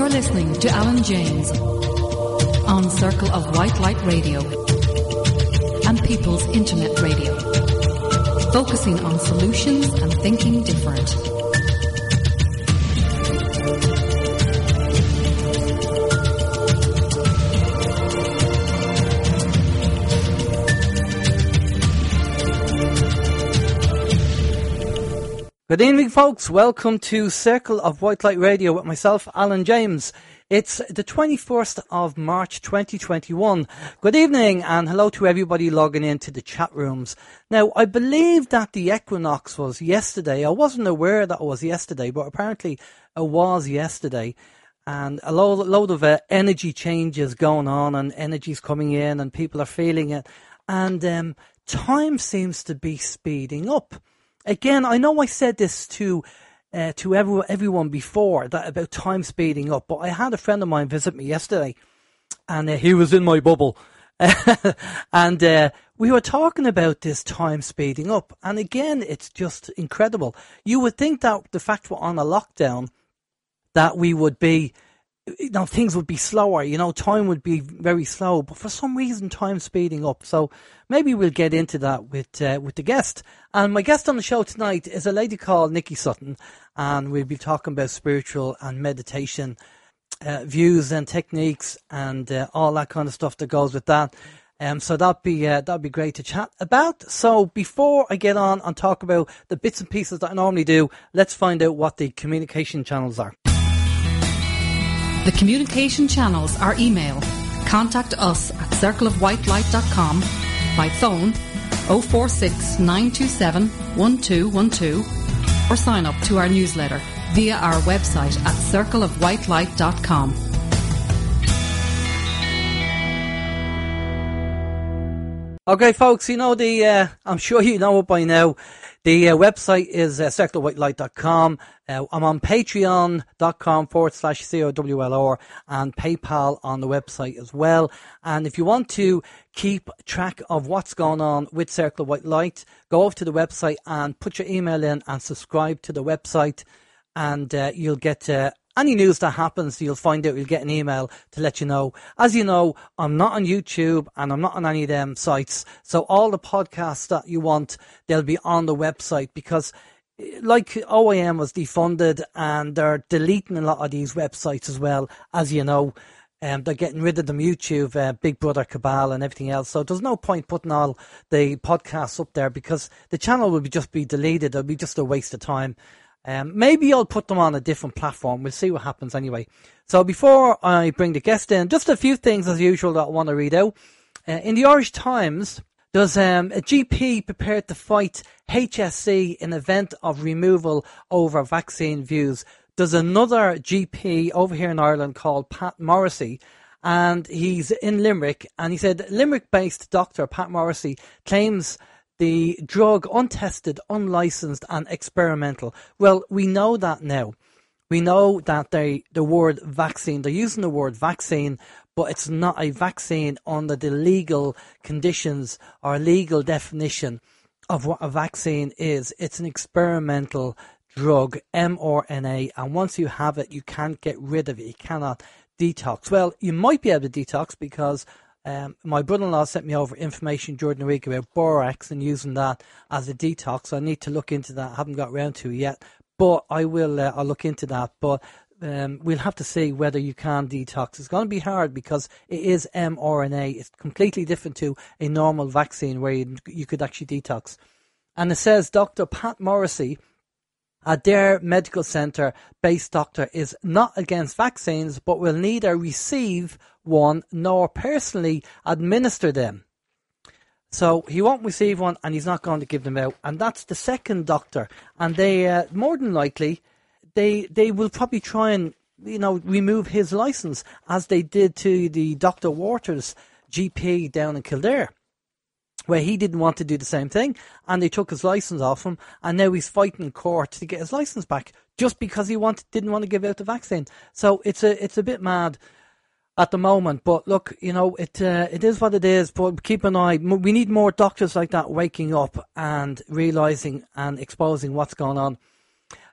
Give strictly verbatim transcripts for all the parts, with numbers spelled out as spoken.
You're listening to Alan James on Circle of White Light Radio and People's Internet Radio, focusing on solutions and thinking different. Good evening, folks. Welcome to Circle of White Light Radio with myself, Alan James. It's the twenty-first of March twenty twenty-one. Good evening and hello to everybody logging into the chat rooms. Now, I believe that the equinox was yesterday. I wasn't aware that it was yesterday, but apparently it was yesterday. And a load, load of uh, energy changes going on, and energy's coming in and people are feeling it. And um, time seems to be speeding up. Again, I know I said this to uh, to everyone, everyone before, that about time speeding up, but I had a friend of mine visit me yesterday, and uh, he was in my bubble. and uh, we were talking about this time speeding up. And again, it's just incredible. You would think that the fact we're on a lockdown, that we would be, you know, things would be slower, you know, time would be very slow, but for some reason time's speeding up. So maybe we'll get into that with uh, with the guest. And my guest on the show tonight is a lady called Nikki Sutton, and we'll be talking about spiritual and meditation uh, views and techniques and uh, all that kind of stuff that goes with that. Um, so that'd be uh, that'd be great to chat about. So before I get on and talk about the bits and pieces that I normally do, let's find out what the communication channels are. The communication channels are email. Contact us at circle of white light dot com, by phone oh four six, nine two seven, one two one two, or sign up to our newsletter via our website at circle of white light dot com. Okay, folks, you know the, uh, I'm sure you know it by now. The uh, website is uh, circle of white light dot com. Uh, I'm on patreon.com forward slash C O W L R and PayPal on the website as well. And if you want to keep track of what's going on with Circle of White Light, go over to the website and put your email in and subscribe to the website, and uh, you'll get uh, any news that happens. You'll find out, you'll get an email to let you know. As you know, I'm not on YouTube and I'm not on any of them sites. So all the podcasts that you want, they'll be on the website, because like O A M was defunded and they're deleting a lot of these websites as well. As you know, um, they're getting rid of them, YouTube, uh, Big Brother Cabal and everything else. So there's no point putting all the podcasts up there, because the channel will be just be deleted. It'll be just a waste of time. Um, maybe I'll put them on a different platform. We'll see what happens anyway. So before I bring the guest in, just a few things as usual that I want to read out. Uh, in the Irish Times, there's um, a G P prepared to fight H S C in event of removal over vaccine views. There's another G P over here in Ireland called Pat Morrissey, and he's in Limerick. And he said Limerick-based doctor Pat Morrissey claims the drug untested, unlicensed and experimental. Well, we know that now. We know that they, the word vaccine, they're using the word vaccine, but it's not a vaccine under the legal conditions or legal definition of what a vaccine is. It's an experimental drug, mRNA, and once you have it, you can't get rid of it. You cannot detox. Well, you might be able to detox, because Um, my brother-in-law sent me over information during the week about borax and using that as a detox. So I need to look into that. I haven't got around to it yet, but I will. Uh, I'll look into that. But um, we'll have to see whether you can detox. It's going to be hard, because it is mRNA. It's completely different to a normal vaccine where you, you could actually detox. And it says Doctor Pat Morrissey, a Dare Medical Centre based doctor, is not against vaccines, but will neither receive one nor personally administer them. So he won't receive one and he's not going to give them out. And that's the second doctor. And they, uh, more than likely, they they will probably try and, you know, remove his licence, as they did to the Doctor Waters G P down in Kildare, where he didn't want to do the same thing, and they took his licence off him, and now he's fighting in court to get his licence back just because he wanted, didn't want to give out the vaccine. So it's a it's a bit mad at the moment, but look, you know, it uh, it is what it is. But keep an eye. We need more doctors like that waking up and realising and exposing what's going on.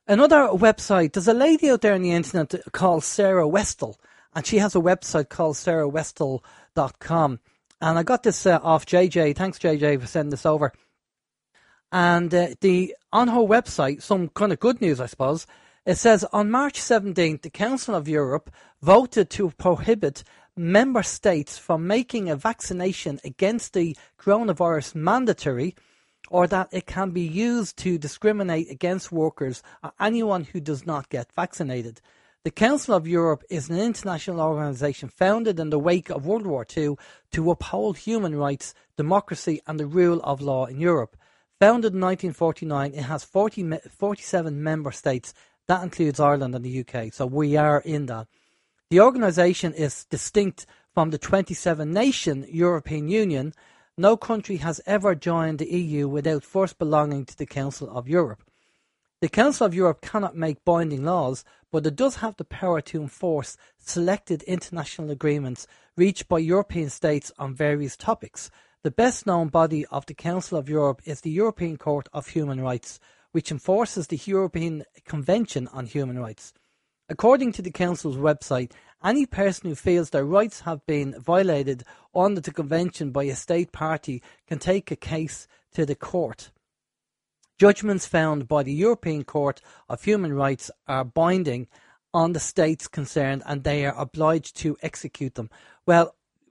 Another website, there's a lady out there on the internet called Sarah Westall, and she has a website called sarah westall dot com. And I got this uh, off J J. Thanks, J J, for sending this over. And uh, the on her website, some kind of good news, I suppose. It says, on March seventeenth, the Council of Europe voted to prohibit member states from making a vaccination against the coronavirus mandatory, or that it can be used to discriminate against workers or anyone who does not get vaccinated. The Council of Europe is an international organisation founded in the wake of World War Two to uphold human rights, democracy and the rule of law in Europe. Founded in nineteen forty-nine, it has forty, forty-seven member states. That includes Ireland and the U K, so we are in that. The organisation is distinct from the twenty-seven nation European Union. No country has ever joined the E U without first belonging to the Council of Europe. The Council of Europe cannot make binding laws, but it does have the power to enforce selected international agreements reached by European states on various topics. The best known body of the Council of Europe is the European Court of Human Rights, which enforces the European Convention on Human Rights. According to the Council's website, any person who feels their rights have been violated under the Convention by a state party can take a case to the court. Judgments found by the European Court of Human Rights are binding on the states concerned, and they are obliged to execute them. Well,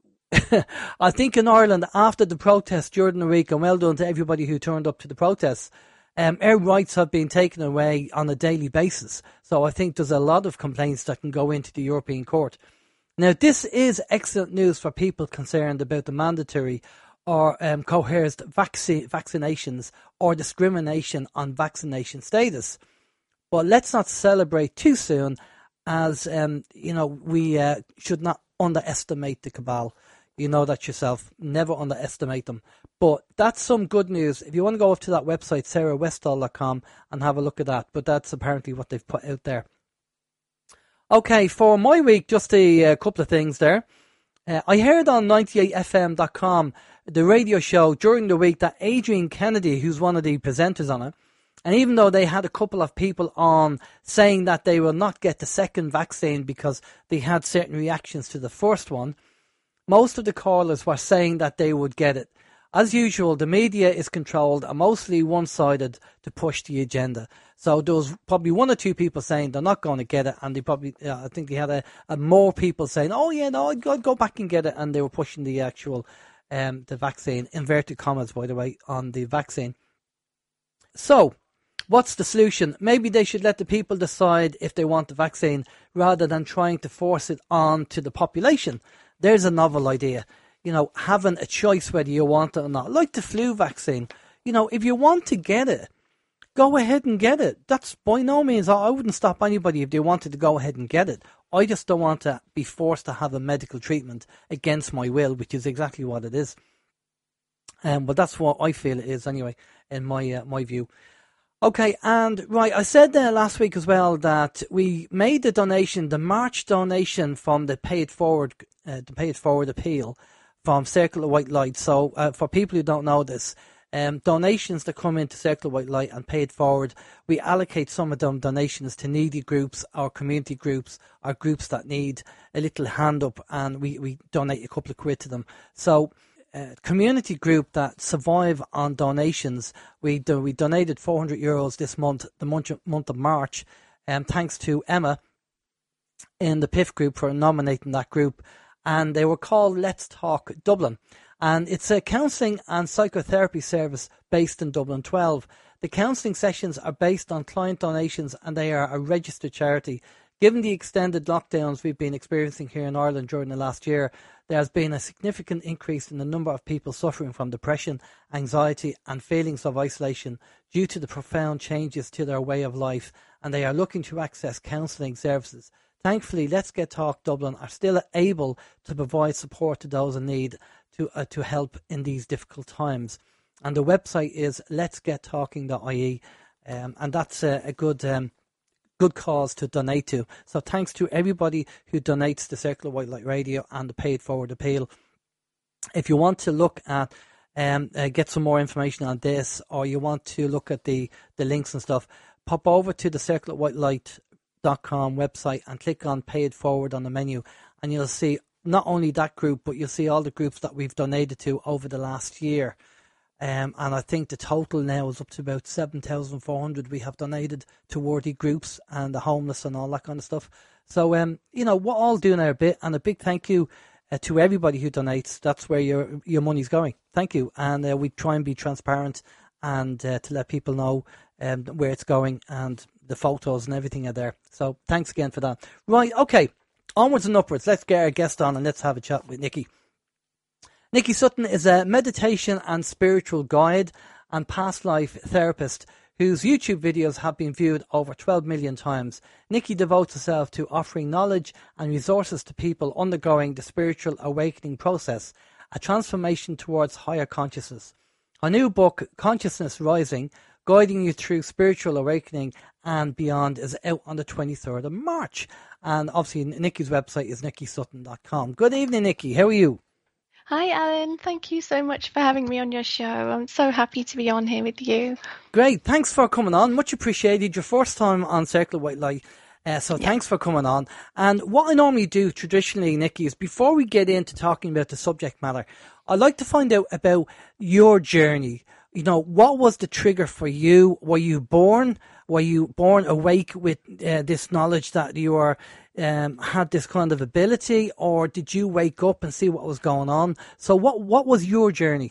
I think in Ireland, after the protests during the week, and well done to everybody who turned up to the protests, Um, our rights have been taken away on a daily basis. So I think there's a lot of complaints that can go into the European Court. Now, this is excellent news for people concerned about the mandatory or um, coerced vac- vaccinations or discrimination on vaccination status. But let's not celebrate too soon, as um, you know, we uh, should not underestimate the cabal. You know that yourself. Never underestimate them. But that's some good news. If you want to go up to that website, sarah westall dot com, and have a look at that. But that's apparently what they've put out there. Okay, for my week, just a, a couple of things there. Uh, I heard on ninety-eight f m dot com, the radio show during the week, that Adrian Kennedy, who's one of the presenters on it, and even though they had a couple of people on saying that they will not get the second vaccine because they had certain reactions to the first one, most of the callers were saying that they would get it. As usual, the media is controlled and mostly one-sided to push the agenda. So there was probably one or two people saying they're not going to get it, and they probably, uh, I think they had a, a more people saying, "Oh yeah, no, I'd go, I'd go back and get it," and they were pushing the actual, um, the vaccine. Inverted commas, by the way, on the vaccine. So, what's the solution? Maybe they should let the people decide if they want the vaccine rather than trying to force it on to the population. There's a novel idea. You know, having a choice whether you want it or not. Like the flu vaccine. You know, if you want to get it, go ahead and get it. That's by no means, I wouldn't stop anybody if they wanted to go ahead and get it. I just don't want to be forced to have a medical treatment against my will, which is exactly what it is. Um, but that's what I feel it is anyway, in my uh, my view. Okay, and right, I said there last week as well that we made the donation, the March donation from the Pay It Forward, uh, the Pay It Forward appeal from Circle of White Light. So uh, for people who don't know this, um, donations that come into Circle of White Light and Pay It Forward, we allocate some of them donations to needy groups or community groups or groups that need a little hand up, and we, we donate a couple of quid to them. So Uh, community group that survive on donations, we do, we donated four hundred euros this month, the month, month of March, and um, thanks to Emma in the P I F group for nominating that group, and they were called Let's Talk Dublin, and it's a counselling and psychotherapy service based in Dublin twelve. The counselling sessions are based on client donations, and they are a registered charity. Given the extended lockdowns we've been experiencing here in Ireland during the last year, there has been a significant increase in the number of people suffering from depression, anxiety and feelings of isolation due to the profound changes to their way of life, and they are looking to access counselling services. Thankfully, Let's Get Talk Dublin are still able to provide support to those in need to uh, to help in these difficult times. And the website is lets get talking dot I E, um, and that's a, a good... Um, good cause to donate to. So thanks to everybody who donates to Circle of White Light Radio and the Pay It Forward appeal. If you want to look at, um, uh, get some more information on this, or you want to look at the, the links and stuff, pop over to the circle of white light dot com website and click on Pay It Forward on the menu, and you'll see not only that group, but you'll see all the groups that we've donated to over the last year. Um, and I think the total now is up to about seven thousand four hundred we have donated to worthy groups and the homeless and all that kind of stuff. So, um, you know, we're all doing our bit, and a big thank you uh, to everybody who donates. That's where your your money's going. Thank you. And uh, we try and be transparent and uh, to let people know um, where it's going, and the photos and everything are there. So thanks again for that. Right, okay, onwards and upwards. Let's get our guest on and let's have a chat with Nikki. Nikki Sutton is a meditation and spiritual guide and past life therapist whose YouTube videos have been viewed over twelve million times. Nikki devotes herself to offering knowledge and resources to people undergoing the spiritual awakening process, a transformation towards higher consciousness. Her new book, Consciousness Rising, Guiding You Through Spiritual Awakening and Beyond, is out on the twenty-third of March. And obviously Nikki's website is nikki sutton dot com. Good evening, Nikki. How are you? Hi, Alan. Thank you so much for having me on your show. I'm so happy to be on here with you. Great. Thanks for coming on. Much appreciated. Your first time on Circle of White Light. Uh, so yeah. Thanks for coming on. And what I normally do traditionally, Nikki, is before we get into talking about the subject matter, I'd like to find out about your journey. You know, what was the trigger for you? Were you born? Were you born awake with uh, this knowledge that you are um, had this kind of ability, or did you wake up and see what was going on? So, what what was your journey?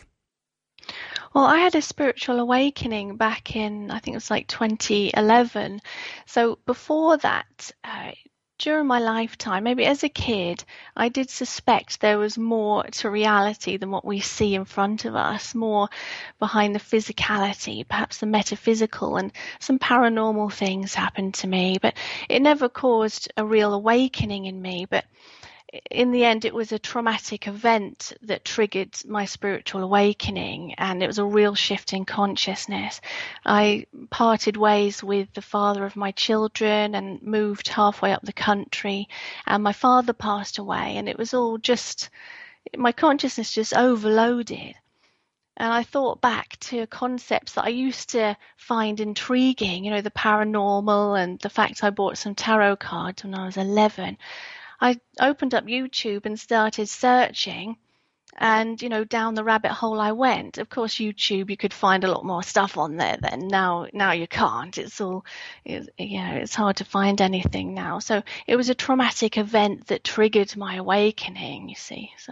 Well, I had a spiritual awakening back in, I think it was like twenty eleven. So before that, uh, during my lifetime, maybe as a kid, I did suspect there was more to reality than what we see in front of us, more behind the physicality, perhaps the metaphysical, and some paranormal things happened to me. But it never caused a real awakening in me. But in the end, it was a traumatic event that triggered my spiritual awakening, and it was a real shift in consciousness. I parted ways with the father of my children and moved halfway up the country, and my father passed away, and it was all just, my consciousness just overloaded. And I thought back to concepts that I used to find intriguing, you know, the paranormal and the fact I bought some tarot cards when I was eleven. I opened up YouTube and started searching, and, you know, down the rabbit hole I went. Of course, YouTube, you could find a lot more stuff on there then. Now, now you can't. It's all, it, you know, it's hard to find anything now. So it was a traumatic event that triggered my awakening, you see. So.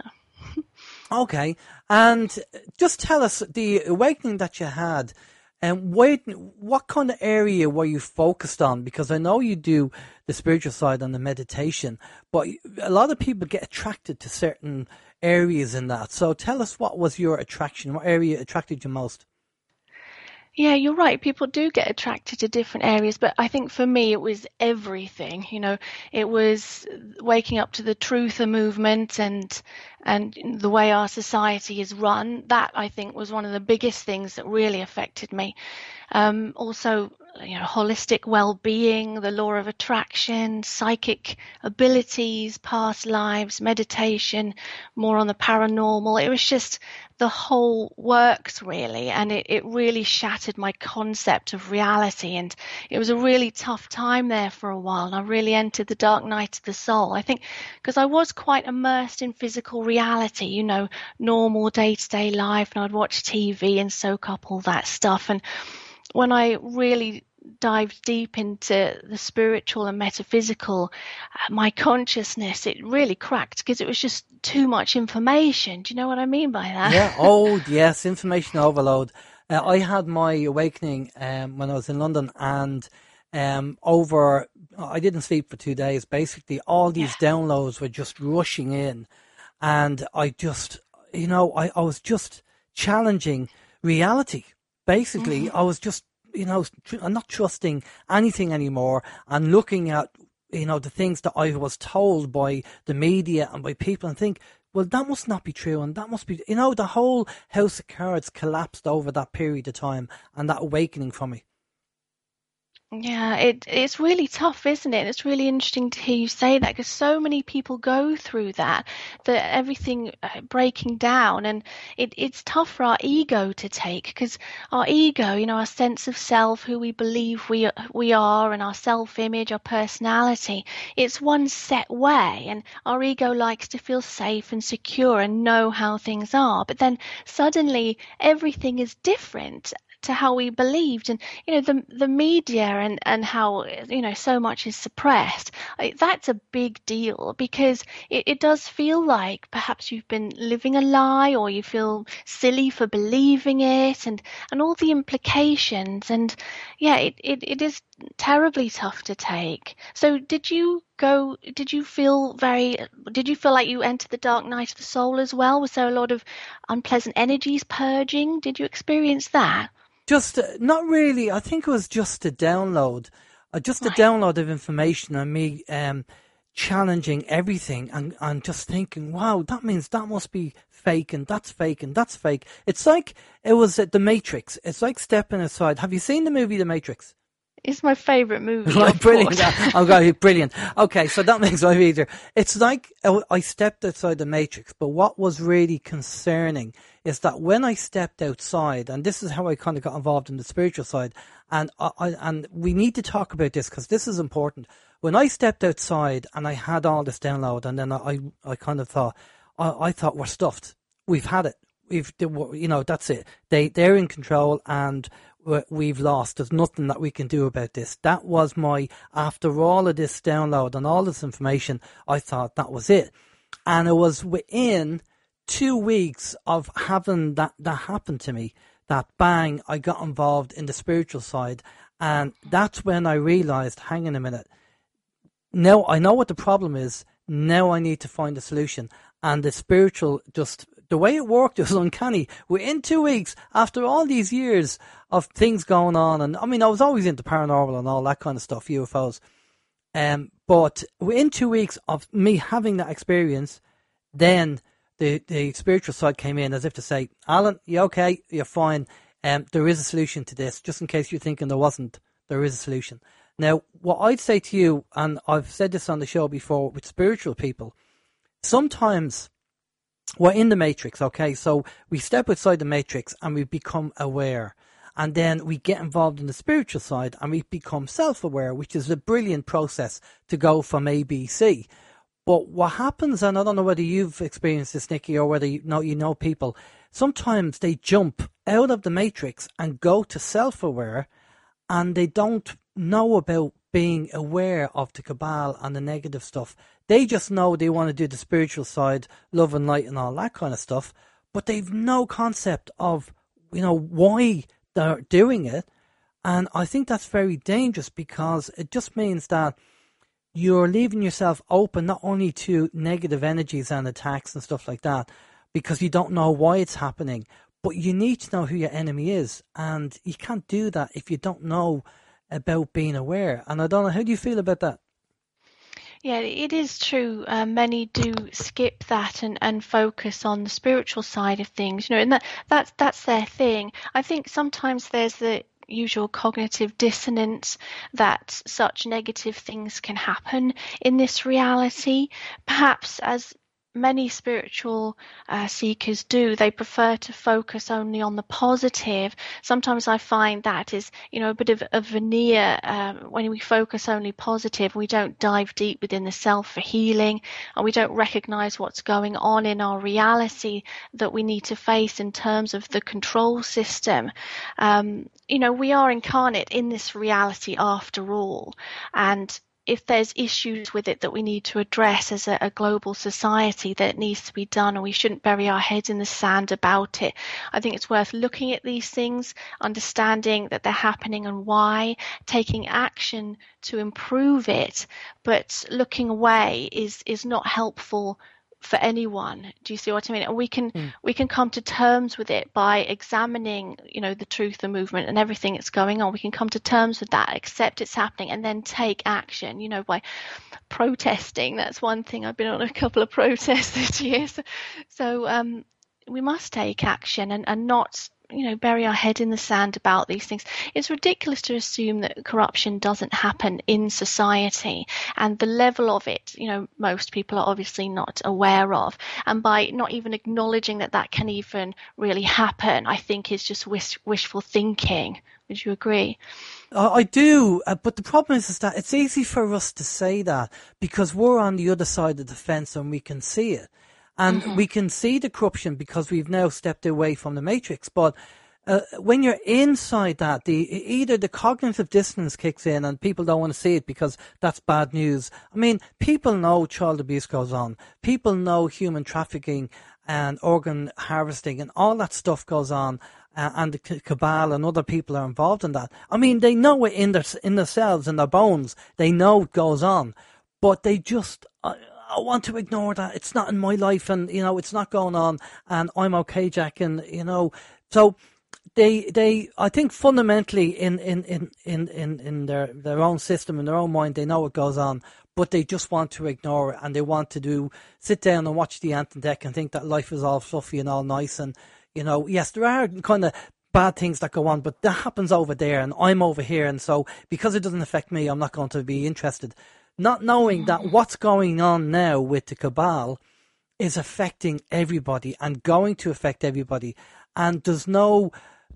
Okay. And just tell us the awakening that you had. And wait, what kind of area were you focused on? Because I know you do the spiritual side and the meditation, but a lot of people get attracted to certain areas in that. So tell us, what was your attraction? What area attracted you most? Yeah, you're right. People do get attracted to different areas, but I think for me it was everything. You know, it was waking up to the truther movement and and the way our society is run. That, I think, was one of the biggest things that really affected me. Um, also, you know, holistic well-being, the law of attraction, psychic abilities, past lives, meditation, more on the paranormal. It was just the whole works, really, and it, it really shattered my concept of reality. And it was a really tough time there for a while, and I really entered the dark night of the soul. I think because I was quite immersed in physical reality, you know, normal day-to-day life, and I'd watch T V and soak up all that stuff. And when I really dived deep into the spiritual and metaphysical, uh, my consciousness, it really cracked because it was just too much information. Do you know what I mean by that? Yeah, oh yes, information overload. Uh, I had my awakening um, when I was in London, and um, over, I didn't sleep for two days. Basically, all these yeah. downloads were just rushing in, and I just, you know, I, I was just challenging reality. Basically, mm-hmm. I was just, you know, tr- I'm not trusting anything anymore, and looking at, you know, the things that I was told by the media and by people, and think, well, that must not be true, and that must be, you know, the whole house of cards collapsed over that period of time and that awakening for me. Yeah, it it's really tough, isn't it? It's really interesting to hear you say that because so many people go through that, that everything uh, breaking down, and it it's tough for our ego to take because our ego, you know, our sense of self, who we believe we we are, and our self-image, our personality, it's one set way, and our ego likes to feel safe and secure and know how things are, but then suddenly everything is different to how we believed, and you know the the media and and how you know so much is suppressed. That's a big deal because it, it does feel like perhaps you've been living a lie, or you feel silly for believing it, and and all the implications, and yeah, it, it, it is terribly tough to take. So did you go did you feel very did you feel like you entered the dark night of the soul as well? Was there a lot of unpleasant energies purging? Did you experience that? Just uh, not really. I think it was just a download, uh, just a Right. download of information and me um, challenging everything and, and just thinking, wow, that means that must be fake and that's fake and that's fake. It's like it was uh, The Matrix. It's like stepping aside. Have you seen the movie The Matrix? It's my favourite movie. Oh, I've brilliant. thought. Okay, brilliant. Okay, so that makes life easier. It's like uh, I stepped outside the Matrix, but what was really concerning is that when I stepped outside, and this is how I kind of got involved in the spiritual side, and I, I and we need to talk about this because this is important. When I stepped outside and I had all this download, and then I, I kind of thought, I, I thought we're stuffed. We've had it. We've, you know, that's it. They, they're in control, and we've lost. There's nothing that we can do about this. That was my, after all of this download and all this information, I thought that was it. And it was within two weeks of having that, that happen to me, that bang, I got involved in the spiritual side. And that's when I realized, hang on a minute. Now I know what the problem is. Now I need to find a solution. And the spiritual just, the way it worked was uncanny. Within two weeks, after all these years of things going on, and I mean, I was always into paranormal and all that kind of stuff, U F Os. Um, but within two weeks of me having that experience, then the, the spiritual side came in as if to say, Alan, you okay? You're fine. Um, there is a solution to this. Just in case you're thinking there wasn't, there is a solution. Now, what I'd say to you, and I've said this on the show before with spiritual people, sometimes we're in the matrix, okay? So we step outside the matrix and we become aware. And then we get involved in the spiritual side and we become self-aware, which is a brilliant process to go from A, B, C. But what happens, and I don't know whether you've experienced this, Nikki, or whether you know, you know people, sometimes they jump out of the matrix and go to self-aware, and they don't know about being aware of the cabal and the negative stuff. They just know they want to do the spiritual side, love and light and all that kind of stuff, but they've no concept of, you know, why they're doing it. And I think that's very dangerous because it just means that you're leaving yourself open not only to negative energies and attacks and stuff like that, because you don't know why it's happening, but you need to know who your enemy is. And you can't do that if you don't know about being aware. And I don't know, how do you feel about that? Yeah, it is true. Uh, many do skip that and, and focus on the spiritual side of things, you know, and that, that's, that's their thing. I think sometimes there's the usual cognitive dissonance that such negative things can happen in this reality. Perhaps as many spiritual uh, seekers do, they prefer to focus only on the positive. Sometimes I find that is, you know, a bit of a veneer. Um, when we focus only positive, we don't dive deep within the self for healing, and we don't recognize what's going on in our reality that we need to face in terms of the control system. Um, you know, we are incarnate in this reality after all, and if there's issues with it that we need to address as a, a global society, that needs to be done, and we shouldn't bury our heads in the sand about it. I think it's worth looking at these things, understanding that they're happening and why, taking action to improve it, but looking away is is not helpful for anyone. Do you see what I mean? And we can mm. we can come to terms with it by examining, you know, the truth, the movement and everything that's going on. We can come to terms with that, accept it's happening, and then take action, you know, by protesting. That's one thing. I've been on a couple of protests this year. So, so um, we must take action and, and not you know, bury our head in the sand about these things. It's ridiculous to assume that corruption doesn't happen in society, and the level of it, you know, most people are obviously not aware of. And by not even acknowledging that that can even really happen, I think is just wish, wishful thinking. Would you agree? I do, uh, but the problem is, is that it's easy for us to say that because we're on the other side of the fence and we can see it. And mm-hmm. we can see the corruption because we've now stepped away from the matrix. But uh, when you're inside that, the either the cognitive dissonance kicks in and people don't want to see it because that's bad news. I mean, people know child abuse goes on. People know human trafficking and organ harvesting and all that stuff goes on. Uh, and the cabal and other people are involved in that. I mean, they know it in their in themselves, in their bones. They know it goes on, but they just I, I want to ignore that. It's not in my life, and you know, it's not going on, and I'm okay, Jack. And you know, so they they I think fundamentally in in in in in, in their their own system, in their own mind, they know what goes on, but they just want to ignore it, and they want to do sit down and watch the Ant and Dec and think that life is all fluffy and all nice. And you know, yes, there are kind of bad things that go on, but that happens over there and I'm over here. And so because it doesn't affect me, I'm not going to be interested. Not knowing that what's going on now with the cabal is affecting everybody and going to affect everybody. And there's no,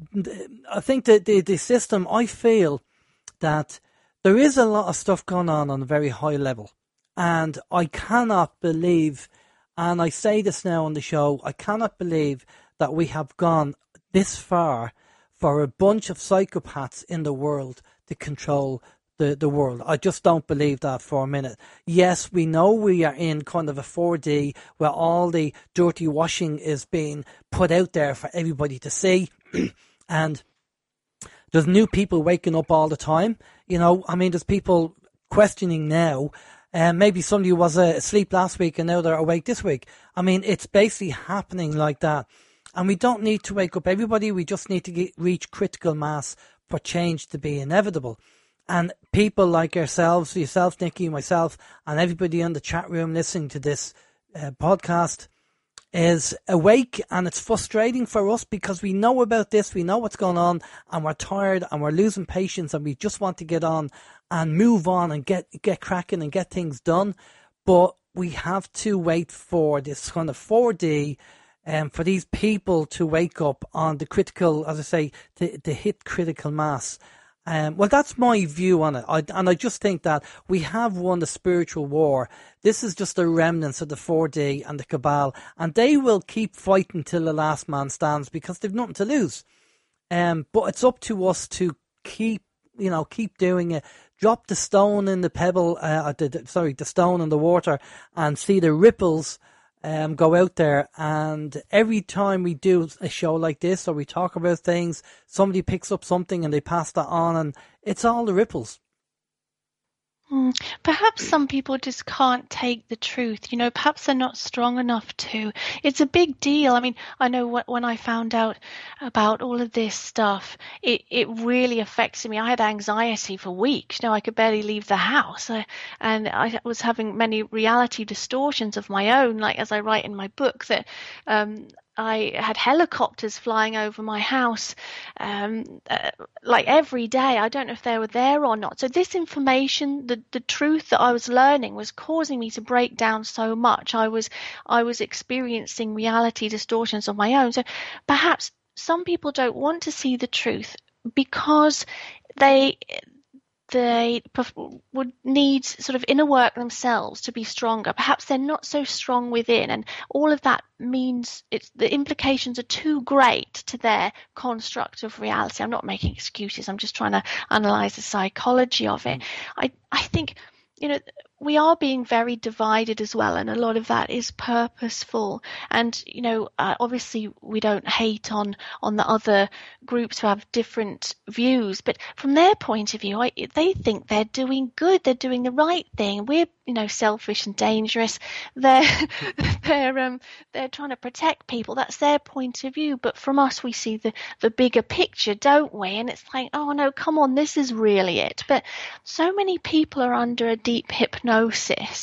I think that the, the system, I feel that there is a lot of stuff going on on a very high level. And I cannot believe, and I say this now on the show, I cannot believe that we have gone this far for a bunch of psychopaths in the world to control the, the world. I just don't believe that for a minute. Yes, we know we are in kind of a four D where all the dirty washing is being put out there for everybody to see. And there's new people waking up all the time. You know, I mean, there's people questioning now. And um, maybe somebody was uh, asleep last week and now they're awake this week. I mean, it's basically happening like that. And we don't need to wake up everybody. We just need to get, reach critical mass for change to be inevitable. And people like ourselves, yourself, Nikki, myself, and everybody in the chat room listening to this uh, podcast is awake. And it's frustrating for us because we know about this. We know what's going on and we're tired and we're losing patience and we just want to get on and move on and get, get cracking and get things done. But we have to wait for this kind of four D Um, for these people to wake up on the critical, as I say, to, to hit critical mass. Um, well, that's my view on it. I, and I just think that we have won the spiritual war. This is just the remnants of the four D and the cabal. And they will keep fighting till the last man stands because they've nothing to lose. Um, but it's up to us to keep, you know, keep doing it. Drop the stone in the pebble, uh, the, the, sorry, the stone in the water and see the ripples Um, go out there. And every time we do a show like this or we talk about things, somebody picks up something and they pass that on and it's all the ripples. Mm, perhaps some people just can't take the truth. You know, perhaps they're not strong enough to. It's a big deal. I mean, I know what, when I found out about all of this stuff, it, it really affected me. I had anxiety for weeks. You know, I could barely leave the house. I, and I was having many reality distortions of my own, like as I write in my book, that um, I had helicopters flying over my house um, uh, like every day. I don't know if they were there or not. So this information, the, the truth that I was learning was causing me to break down so much. I was I was experiencing reality distortions of my own. So perhaps some people don't want to see the truth because they they would need sort of inner work themselves to be stronger. Perhaps they're not so strong within, and all of that means it's the implications are too great to their construct of reality. I'm not making excuses. I'm just trying to analyze the psychology of it. I, I think, you know, we are being very divided as well, and a lot of that is purposeful. And, you know, uh, obviously we don't hate on on the other groups who have different views, but from their point of view, I, they think they're doing good, they're doing the right thing. We're, you know, selfish and dangerous. They're they're um they're trying to protect people. That's their point of view. But from us, we see the the bigger picture, don't we? And it's like, oh no, come on, this is really it. But so many people are under a deep hypnosis.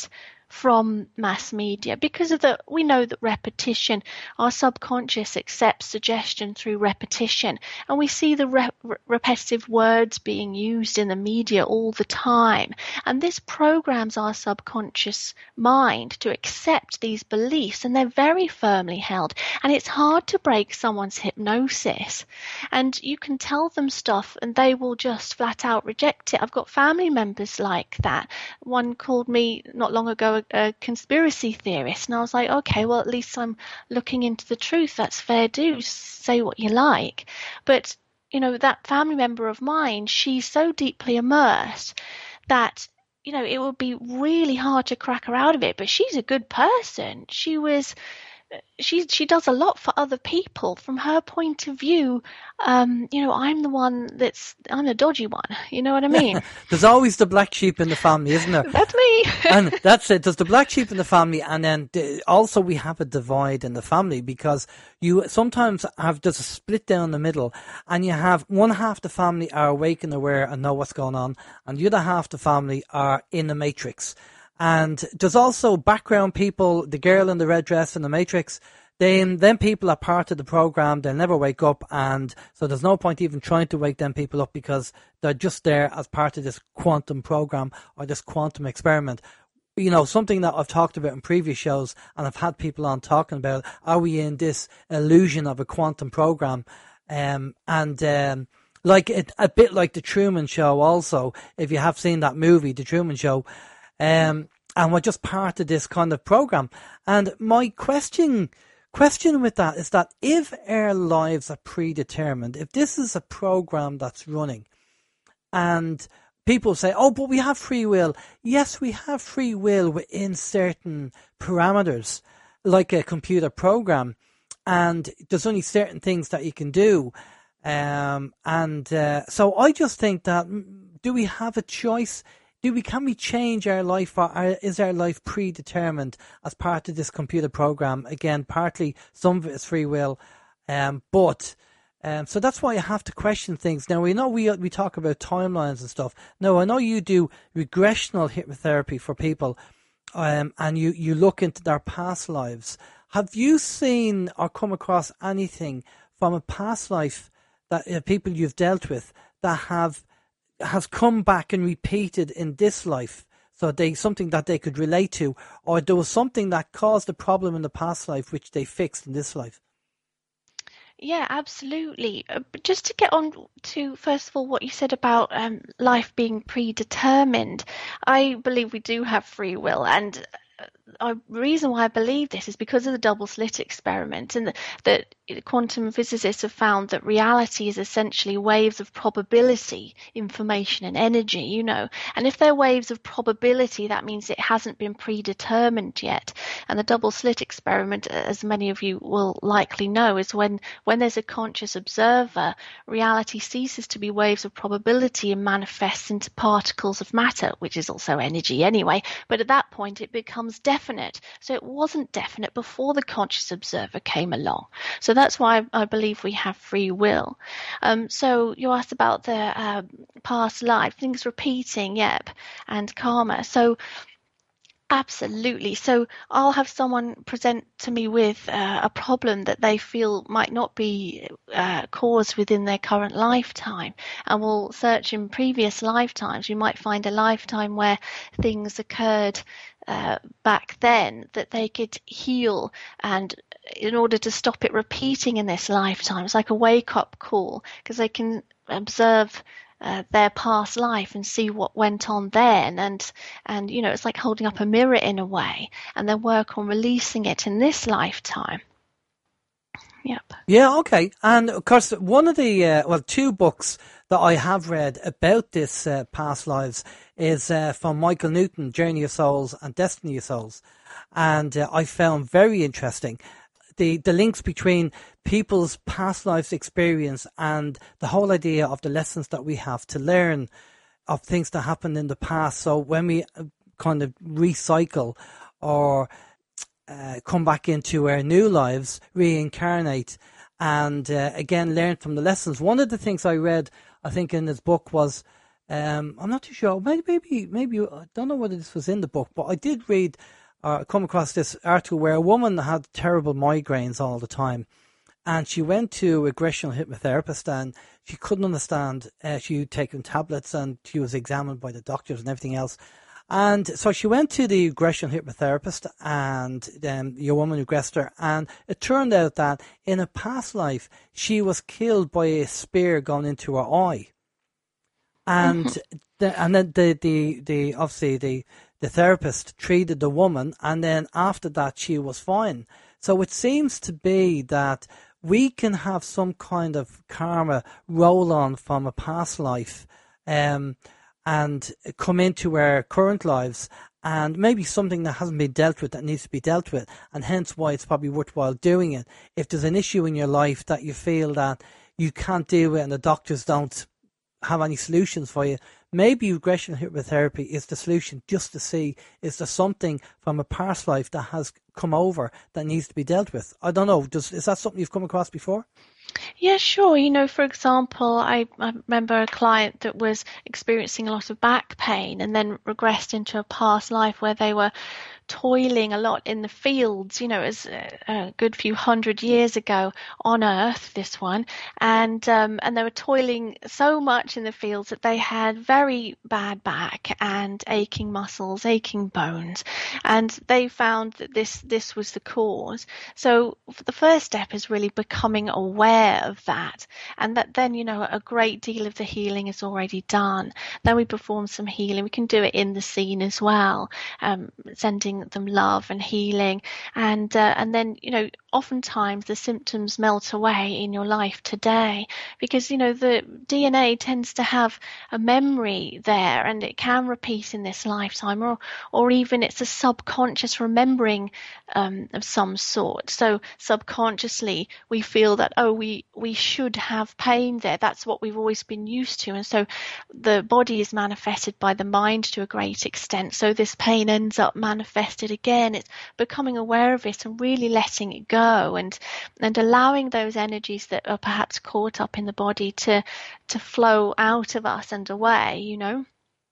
from mass media because of the, we know that repetition, our subconscious accepts suggestion through repetition, and we see the re- repetitive words being used in the media all the time, and this programs our subconscious mind to accept these beliefs, and they're very firmly held, and it's hard to break someone's hypnosis. And you can tell them stuff and they will just flat out reject it. I've got family members like that. One called me not long ago a, a conspiracy theorist, and I was like, okay, well, at least I'm looking into the truth. That's fair do. Say what you like. But, you know, that family member of mine, she's so deeply immersed that, you know, it would be really hard to crack her out of it. But she's a good person. She was... She she does a lot for other people. From her point of view, um, you know, I'm the one that's I'm the dodgy one. You know what I mean? There's always the black sheep in the family, isn't there? That's me. And that's it. There's the black sheep in the family, and then the, also we have a divide in the family because you sometimes have there's a split down the middle, and you have one half the family are awake and aware and know what's going on, and the other half the family are in the matrix. And there's also background people, the girl in the red dress in the Matrix. Then, then people are part of the program. They'll never wake up, and so there's no point even trying to wake them people up because they're just there as part of this quantum program or this quantum experiment. You know, something that I've talked about in previous shows, and I've had people on talking about: are we in this illusion of a quantum program? Um, and um, like it, a bit like the Truman Show. Also, if you have seen that movie, the Truman Show. Um, and we're just part of this kind of program. And my question, question with that is that if our lives are predetermined, if this is a program that's running, and people say, "Oh, but we have free will." Yes, we have free will within certain parameters, like a computer program, and there's only certain things that you can do. Um, and uh, so I just think that, do we have a choice? Do we, can we change our life, or is our life predetermined as part of this computer program? Again, partly some of it is free will, um, but um, so that's why you have to question things. Now, we know we we talk about timelines and stuff. Now, I know you do regressional hypnotherapy for people, um, and you, you look into their past lives. Have you seen or come across anything from a past life that uh, people you've dealt with that have has come back and repeated in this life, so they something that they could relate to, or there was something that caused a problem in the past life which they fixed in this life? Yeah, absolutely. Uh, but just to get on to, first of all, what you said about um, life being predetermined, I believe we do have free will, and the reason why I believe this is because of the double slit experiment, and that quantum physicists have found that reality is essentially waves of probability, information and energy, you know, and if they're waves of probability, that means it hasn't been predetermined yet. And the double slit experiment, as many of you will likely know, is when when there's a conscious observer, reality ceases to be waves of probability and manifests into particles of matter, which is also energy anyway, but at that point it becomes definite. So it wasn't definite before the conscious observer came along. So that's why I, I believe we have free will. Um, so you asked about the uh, past life, things repeating, yep, and karma. So absolutely. So I'll have someone present to me with uh, a problem that they feel might not be uh, caused within their current lifetime, and we'll search in previous lifetimes. You might find a lifetime where things occurred uh, back then that they could heal, and in order to stop it repeating in this lifetime, it's like a wake-up call, because they can observe Uh, their past life and see what went on then, and and you know, it's like holding up a mirror in a way, and then work on releasing it in this lifetime. Yep. Yeah, okay. And of course, one of the uh, well, two books that I have read about this uh, past lives is uh, from Michael Newton, Journey of Souls and Destiny of Souls, and uh, I found very interesting the the links between people's past lives experience and the whole idea of the lessons that we have to learn of things that happened in the past. So when we kind of recycle or uh, come back into our new lives, reincarnate, and uh, again learn from the lessons. One of the things I read, I think, in his book was Um, I'm not too sure. Maybe, maybe, maybe I don't know whether this was in the book, but I did read, uh, come across this article where a woman had terrible migraines all the time, and she went to a aggressional hypnotherapist, and she couldn't understand. Uh, she had taken tablets, and she was examined by the doctors and everything else. And so she went to the aggression hypnotherapist, and um, your woman aggressed her, and it turned out that in a past life she was killed by a spear going into her eye. And mm-hmm. the, and then the, the, the obviously the, the therapist treated the woman, and then after that she was fine. So it seems to be that we can have some kind of karma roll on from a past life, um, and come into our current lives, and maybe something that hasn't been dealt with that needs to be dealt with, and hence why it's probably worthwhile doing it. If there's an issue in your life that you feel that you can't deal with and the doctors don't have any solutions for you, maybe regression hypnotherapy is the solution, just to see is there something from a past life that has come over that needs to be dealt with. I don't know. Does is that something you've come across before? Yeah, sure. You know, for example, I, I remember a client that was experiencing a lot of back pain and then regressed into a past life where they were toiling a lot in the fields, you know, as a, a good few hundred years ago on Earth, this one, and um, and they were toiling so much in the fields that they had very bad back and aching muscles, aching bones, and they found that this this was the cause. So the first step is really becoming aware of that, and that then, you know, a great deal of the healing is already done. Then we perform some healing. We can do it in the scene as well, um, sending them love and healing, and uh, and then, you know, oftentimes the symptoms melt away in your life today, because, you know, the D N A tends to have a memory there, and it can repeat in this lifetime, or or even it's a subconscious remembering um, of some sort. So subconsciously we feel that, oh, we we should have pain there. That's what we've always been used to, and so the body is manifested by the mind to a great extent. So this pain ends up manifested again. It's becoming aware of it and really letting it go, and and allowing those energies that are perhaps caught up in the body to to flow out of us and away, you know.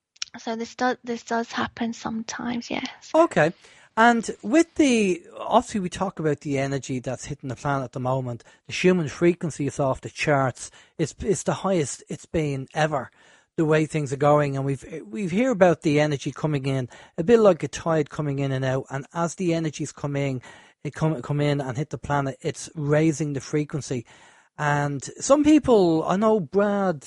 So this does this does happen sometimes, yes. Okay. And with the, obviously we talk about the energy that's hitting the planet at the moment. The Schumann frequency is off the charts. It's it's the highest it's been ever, the way things are going. And we've we've hear about the energy coming in, a bit like a tide coming in and out. And as the energies come in, it come come in and hit the planet, it's raising the frequency. And some people, I know Brad.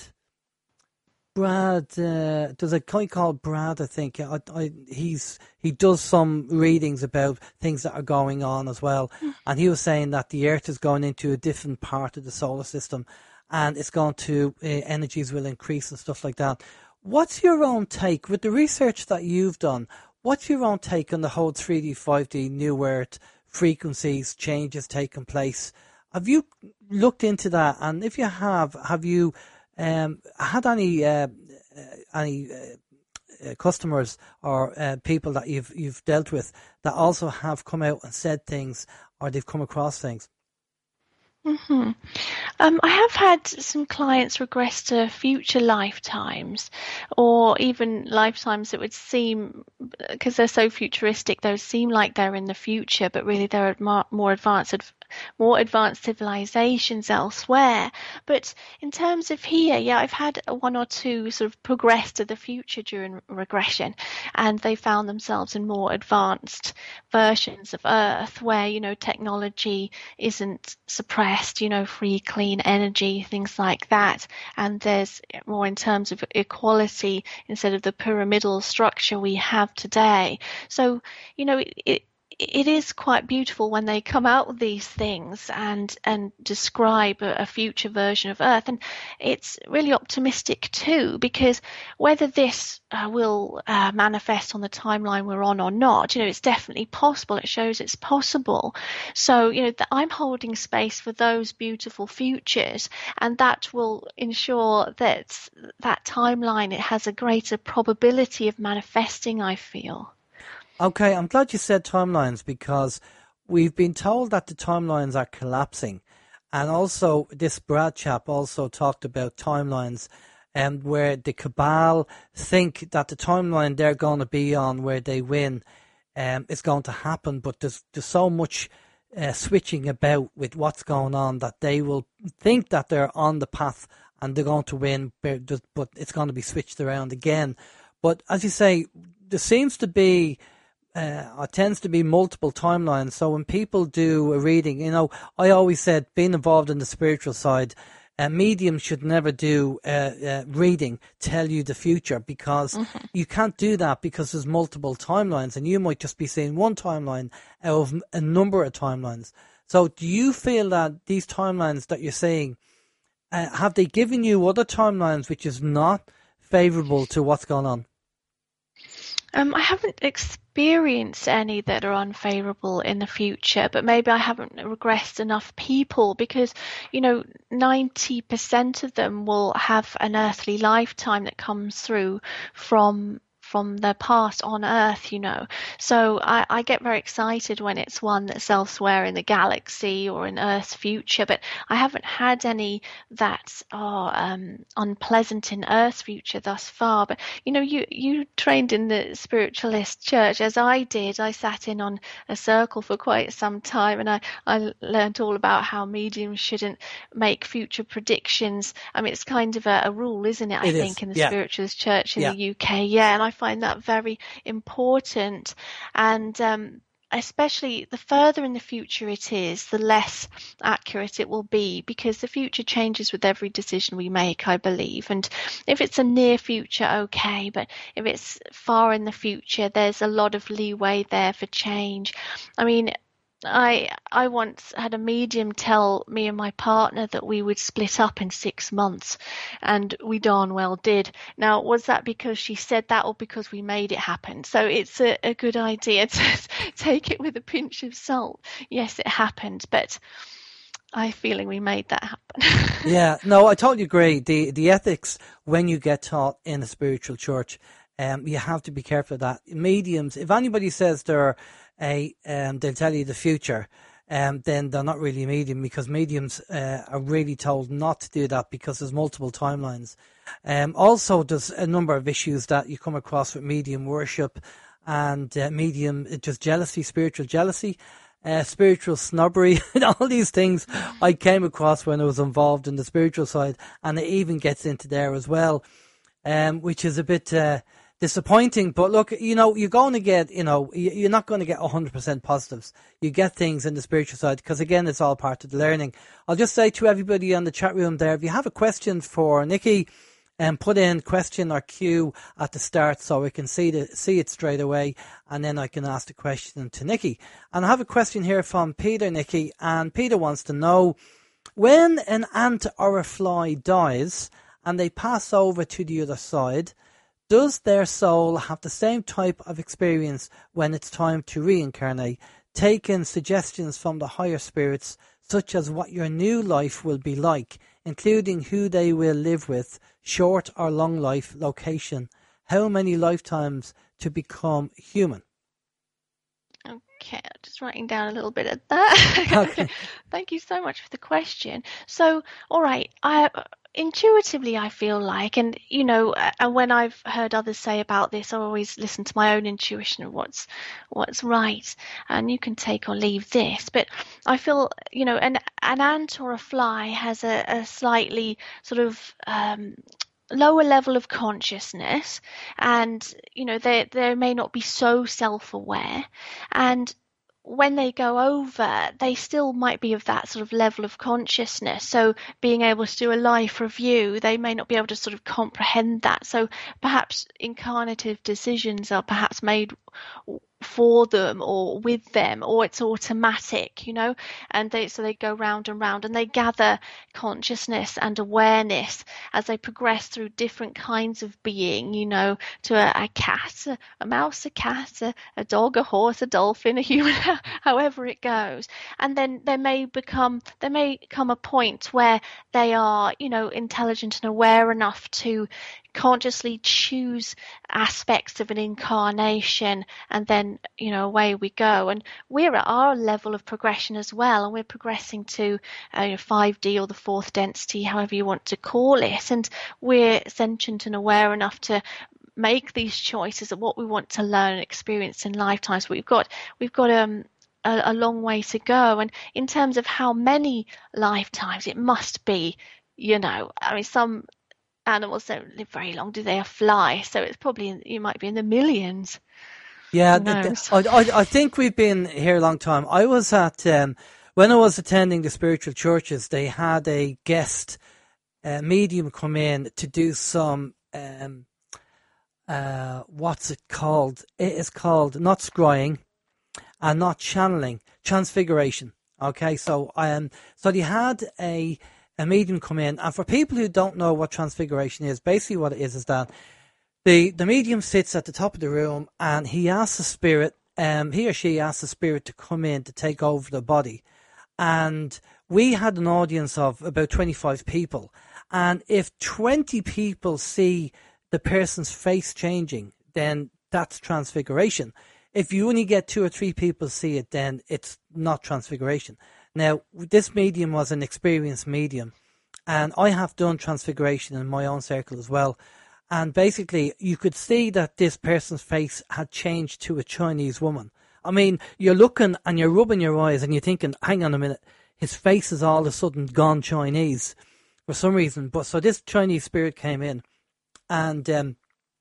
Brad, uh, there's a guy called Brad, I think. I, I, he's he does some readings about things that are going on as well, mm. and he was saying that the Earth is going into a different part of the solar system, and it's going to uh, energies will increase and stuff like that. What's your own take with the research that you've done? What's your own take on the whole three D, five D, New Earth frequencies changes taking place? Have you looked into that? And if you have, have you Um, had any uh, any uh, customers or uh, people that you've you've dealt with that also have come out and said things, or they've come across things? Mm-hmm. Um, I have had some clients regress to future lifetimes, or even lifetimes that would seem, because they're so futuristic, those seem like they're in the future, but really they're more advanced, more advanced civilizations elsewhere. But in terms of here, yeah, I've had one or two sort of progress to the future during regression, and they found themselves in more advanced versions of Earth, where, you know, technology isn't suppressed, you know, free, clean energy, things like that. And there's more in terms of equality instead of the pyramidal structure we have today. So, you know, it, it it is quite beautiful when they come out with these things and and describe a, a future version of Earth. And it's really optimistic too, because whether this uh, will uh, manifest on the timeline we're on or not, you know, it's definitely possible. It shows it's possible. So, you know, th- I'm holding space for those beautiful futures, and that will ensure that that timeline, it has a greater probability of manifesting, I feel. Okay, I'm glad you said timelines, because we've been told that the timelines are collapsing. And also, this Brad chap also talked about timelines um, where the cabal think that the timeline they're going to be on, where they win, um, is going to happen. But there's there's so much uh, switching about with what's going on that they will think that they're on the path and they're going to win, but it's going to be switched around again. But as you say, there seems to be, uh, it tends to be multiple timelines. So when people do a reading, you know, I always said, being involved in the spiritual side, uh, mediums should never do uh, uh, reading, tell you the future, because mm-hmm. you can't do that because there's multiple timelines, and you might just be seeing one timeline out of a number of timelines. So do you feel that these timelines that you're saying, uh, have they given you other timelines which is not favourable to what's going on? Um, I haven't experienced any that are unfavourable in the future, but maybe I haven't regressed enough people, because, you know, ninety percent of them will have an earthly lifetime that comes through from from their past on Earth, you know. So I, I get very excited when it's one that's elsewhere in the galaxy or in Earth's future, but I haven't had any that are um, unpleasant in Earth's future thus far. But, you know, you, you trained in the spiritualist church, as I did. I sat in on a circle for quite some time, and I, I learned all about how mediums shouldn't make future predictions. I mean, it's kind of a, a rule, isn't it, I it think, is. in the yeah. spiritualist church in yeah. the U K. Yeah, and I find that very important. And um, especially the further in the future it is, the less accurate it will be, because the future changes with every decision we make, I believe. And if it's a near future, okay, but if it's far in the future, there's a lot of leeway there for change. I mean, I I once had a medium tell me and my partner that we would split up in six months, and we darn well did. Now, was that because she said that or because we made it happen? So it's a, a good idea to take it with a pinch of salt. Yes, it happened, but I have a feeling we made that happen. Yeah, no, I totally agree. The the ethics, when you get taught in a spiritual church, um, you have to be careful of that. Mediums, if anybody says they're a, um, they'll tell you the future, um, then they're not really a medium, because mediums uh, are really told not to do that because there's multiple timelines. Um, also, there's a number of issues that you come across with medium worship and uh, medium just jealousy, spiritual jealousy, uh, spiritual snobbery, and all these things I came across when I was involved in the spiritual side, and it even gets into there as well, um, which is a bit Uh, disappointing. But look, you know, you're going to get, you know, you're not going to get one hundred percent positives. You get things in the spiritual side because, again, it's all part of the learning. I'll just say to everybody on the chat room there, if you have a question for Nikki, um, put in question or Q at the start so we can see the, see it straight away, and then I can ask the question to Nikki. And I have a question here from Peter, Nikki, and Peter wants to know, when an ant or a fly dies and they pass over to the other side, does their soul have the same type of experience when it's time to reincarnate, taking suggestions from the higher spirits, such as what your new life will be like, including who they will live with, short or long life, location, how many lifetimes to become human? Okay, just writing down a little bit of that. Okay. Thank you so much for the question. So, all right, I intuitively I feel like, and you know, and when I've heard others say about this, I always listen to my own intuition of what's what's right, and you can take or leave this. But I feel, you know, an an ant or a fly has a, a slightly sort of um, lower level of consciousness, and you know, they they may not be so self-aware, and when they go over, they still might be of that sort of level of consciousness. So being able to do a life review, they may not be able to sort of comprehend that. So perhaps incarnative decisions are perhaps made for them or with them, or it's automatic, you know, and they so they go round and round, and they gather consciousness and awareness as they progress through different kinds of being, you know, to a, a cat, a, a mouse, a cat, a, a dog, a horse, a dolphin, a human, however it goes. And then there may become there may come a point where they are, you know, intelligent and aware enough to consciously choose aspects of an incarnation, and then, you know, away we go. And we're at our level of progression as well, and we're progressing to uh, five D or the fourth density, however you want to call it. And we're sentient and aware enough to make these choices of what we want to learn and experience in lifetimes. We've got we've got um, a, a long way to go. And in terms of how many lifetimes, it must be, you know, I mean, some animals don't live very long, do they? Fly, so it's probably in, you might be in the millions. Yeah, the, the, I, I think we've been here a long time. I was at um, when I was attending the spiritual churches, they had a guest uh, medium come in to do some. Um, Uh, what's it called? It is called not scrying and not channeling, transfiguration. Okay, so um, so they had a a medium come in, and for people who don't know what transfiguration is, basically what it is is that the the medium sits at the top of the room, and he asks the spirit, um, he or she asks the spirit to come in to take over the body, and we had an audience of about twenty-five people, and if twenty people see the person's face changing, then that's transfiguration. If you only get two or three people see it, then it's not transfiguration. Now, this medium was an experienced medium, and I have done transfiguration in my own circle as well. And basically, you could see that this person's face had changed to a Chinese woman. I mean, you're looking and you're rubbing your eyes and you're thinking, hang on a minute, his face is all of a sudden gone Chinese for some reason. But so this Chinese spirit came in. And um,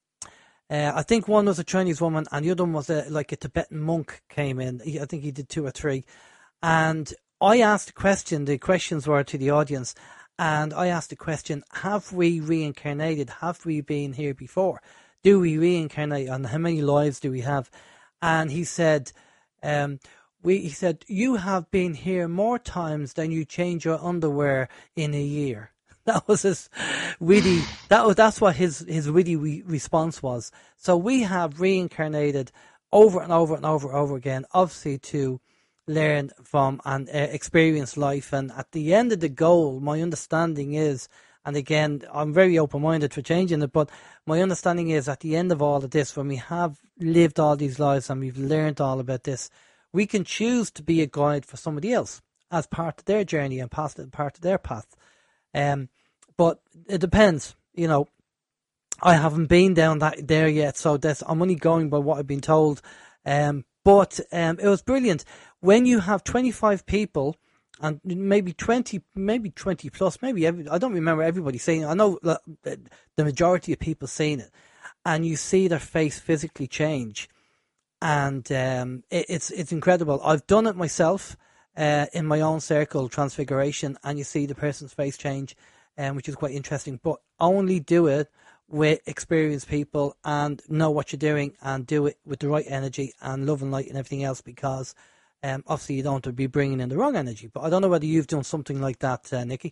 uh, I think one was a Chinese woman, and the other one was a, like a Tibetan monk came in. He, I think he did two or three. And I asked a question. The questions were to the audience. And I asked the question, have we reincarnated? Have we been here before? Do we reincarnate? And how many lives do we have? And he said, um, we, he said, you have been here more times than you change your underwear in a year. That was his witty. That was that's what his his witty re- response was. So we have reincarnated over and over and over and over again, obviously to learn from and uh, experience life. And at the end of the goal, my understanding is, and again, I'm very open-minded for changing it, but my understanding is at the end of all of this, when we have lived all these lives and we've learned all about this, we can choose to be a guide for somebody else as part of their journey and part of their path. Um, but it depends, you know. I haven't been down that there yet, so that's, I'm only going by what I've been told. Um, but um, it was brilliant when you have twenty-five people and maybe twenty, maybe twenty plus, maybe every, I don't remember everybody saying it. I know the majority of people saying it, and you see their face physically change, and um, it, it's it's incredible. I've done it myself. Uh, in my own circle, transfiguration, and you see the person's face change, um, which is quite interesting. But only do it with experienced people and know what you're doing, and do it with the right energy and love and light and everything else, because um, obviously you don't want to be bringing in the wrong energy. But I don't know whether you've done something like that, uh, Nikki.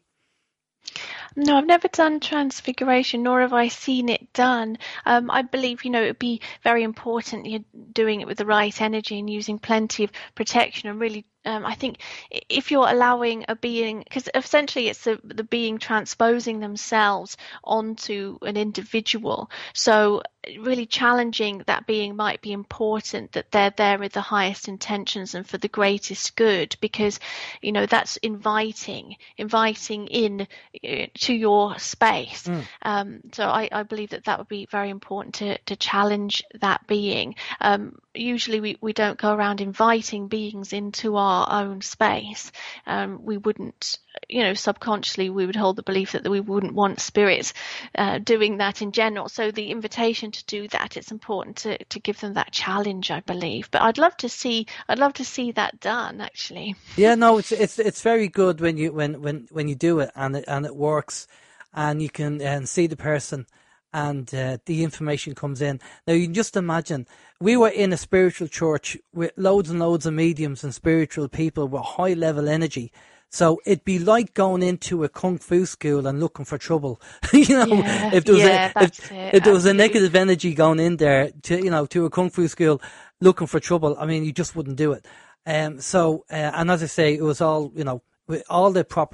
No, I've never done transfiguration, nor have I seen it done. Um, I believe, you know, it would be very important you're doing it with the right energy and using plenty of protection, and really, um, I think if you're allowing a being, because essentially it's the, the being transposing themselves onto an individual, so really challenging that being might be important, that they're there with the highest intentions and for the greatest good, because, you know, that's inviting, inviting in to your space. Mm. Um, so I, I believe that that would be very important to, to challenge that being. Um, usually we, we don't go around inviting beings into our own space. Um, we wouldn't, you know, subconsciously we would hold the belief that, that we wouldn't want spirits uh, doing that in general. So the invitation to do that, it's important to, to give them that challenge, I believe. But I'd love to see, I'd love to see that done, actually. Yeah, no, it's it's it's very good when you when when, when you do it and it and it works, and you can and see the person, and uh, the information comes in. Now you can just imagine, we were in a spiritual church with loads and loads of mediums and spiritual people with high level energy. So it'd be like going into a kung fu school and looking for trouble. you know, yeah, if there was yeah, a, if, it, if there was a negative energy going in there to, you know, to a kung fu school looking for trouble, I mean, you just wouldn't do it. Um, so, uh, and as I say, it was all, you know, with all the proper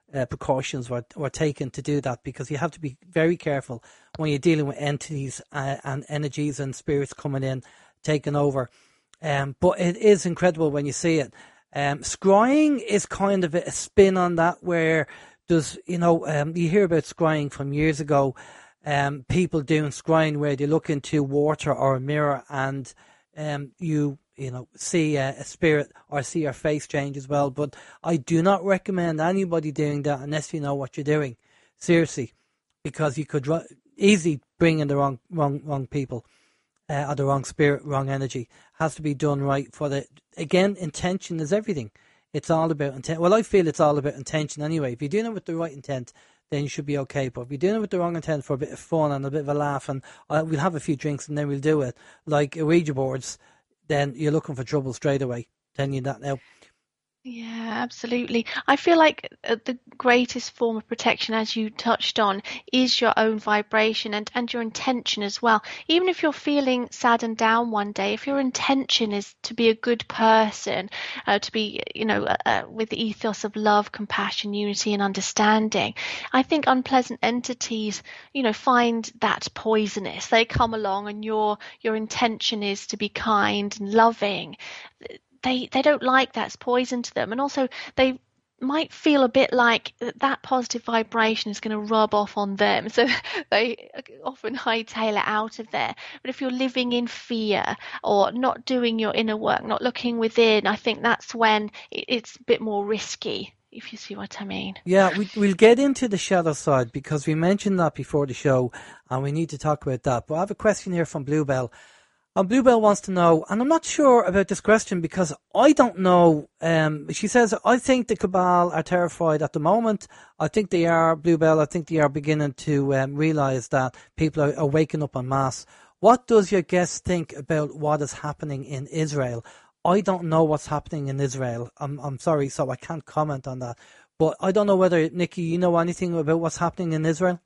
uh, precautions were, were taken to do that, because you have to be very careful when you're dealing with entities uh, and energies and spirits coming in, taking over. Um, but it is incredible when you see it. Um, scrying is kind of a spin on that, where there's, you know, um, you hear about scrying from years ago, um, people doing scrying where they look into water or a mirror and um, you, you know, see a, a spirit or see your face change as well. But I do not recommend anybody doing that unless you know what you're doing, seriously, because you could ru- easily bring in the wrong, wrong, wrong people. Uh, or the wrong spirit, wrong energy. Has to be done right for the, again, intention is everything. It's all about intent. Well, I feel it's all about intention anyway. If you're doing it with the right intent, then you should be okay. But if you're doing it with the wrong intent for a bit of fun and a bit of a laugh, and uh, we'll have a few drinks and then we'll do it, like Ouija boards, then you're looking for trouble straight away. Telling you that now. Yeah, absolutely. I feel like the greatest form of protection, as you touched on, is your own vibration and, and your intention as well. Even if you're feeling sad and down one day, if your intention is to be a good person, uh, to be, you know, uh, uh, with the ethos of love, compassion, unity and understanding, I think unpleasant entities, you know, find that poisonous. They come along and your your intention is to be kind and loving. They they don't like that's poison to them, and also they might feel a bit like that positive vibration is going to rub off on them, so they often hightail it out of there. But if you're living in fear or not doing your inner work, not looking within, I think that's when it's a bit more risky, if you see what I mean. Yeah, we, we'll get into the shadow side because we mentioned that before the show and we need to talk about that. But I have a question here from Bluebell. And Bluebell wants to know, and I'm not sure about this question because I don't know. Um, she says, I think the Cabal are terrified at the moment. I think they are, Bluebell, I think they are beginning to um, realise that people are, are waking up en masse. What does your guest think about what is happening in Israel? I don't know what's happening in Israel. I'm, I'm sorry, so I can't comment on that. But I don't know whether, Nikki, you know anything about what's happening in Israel?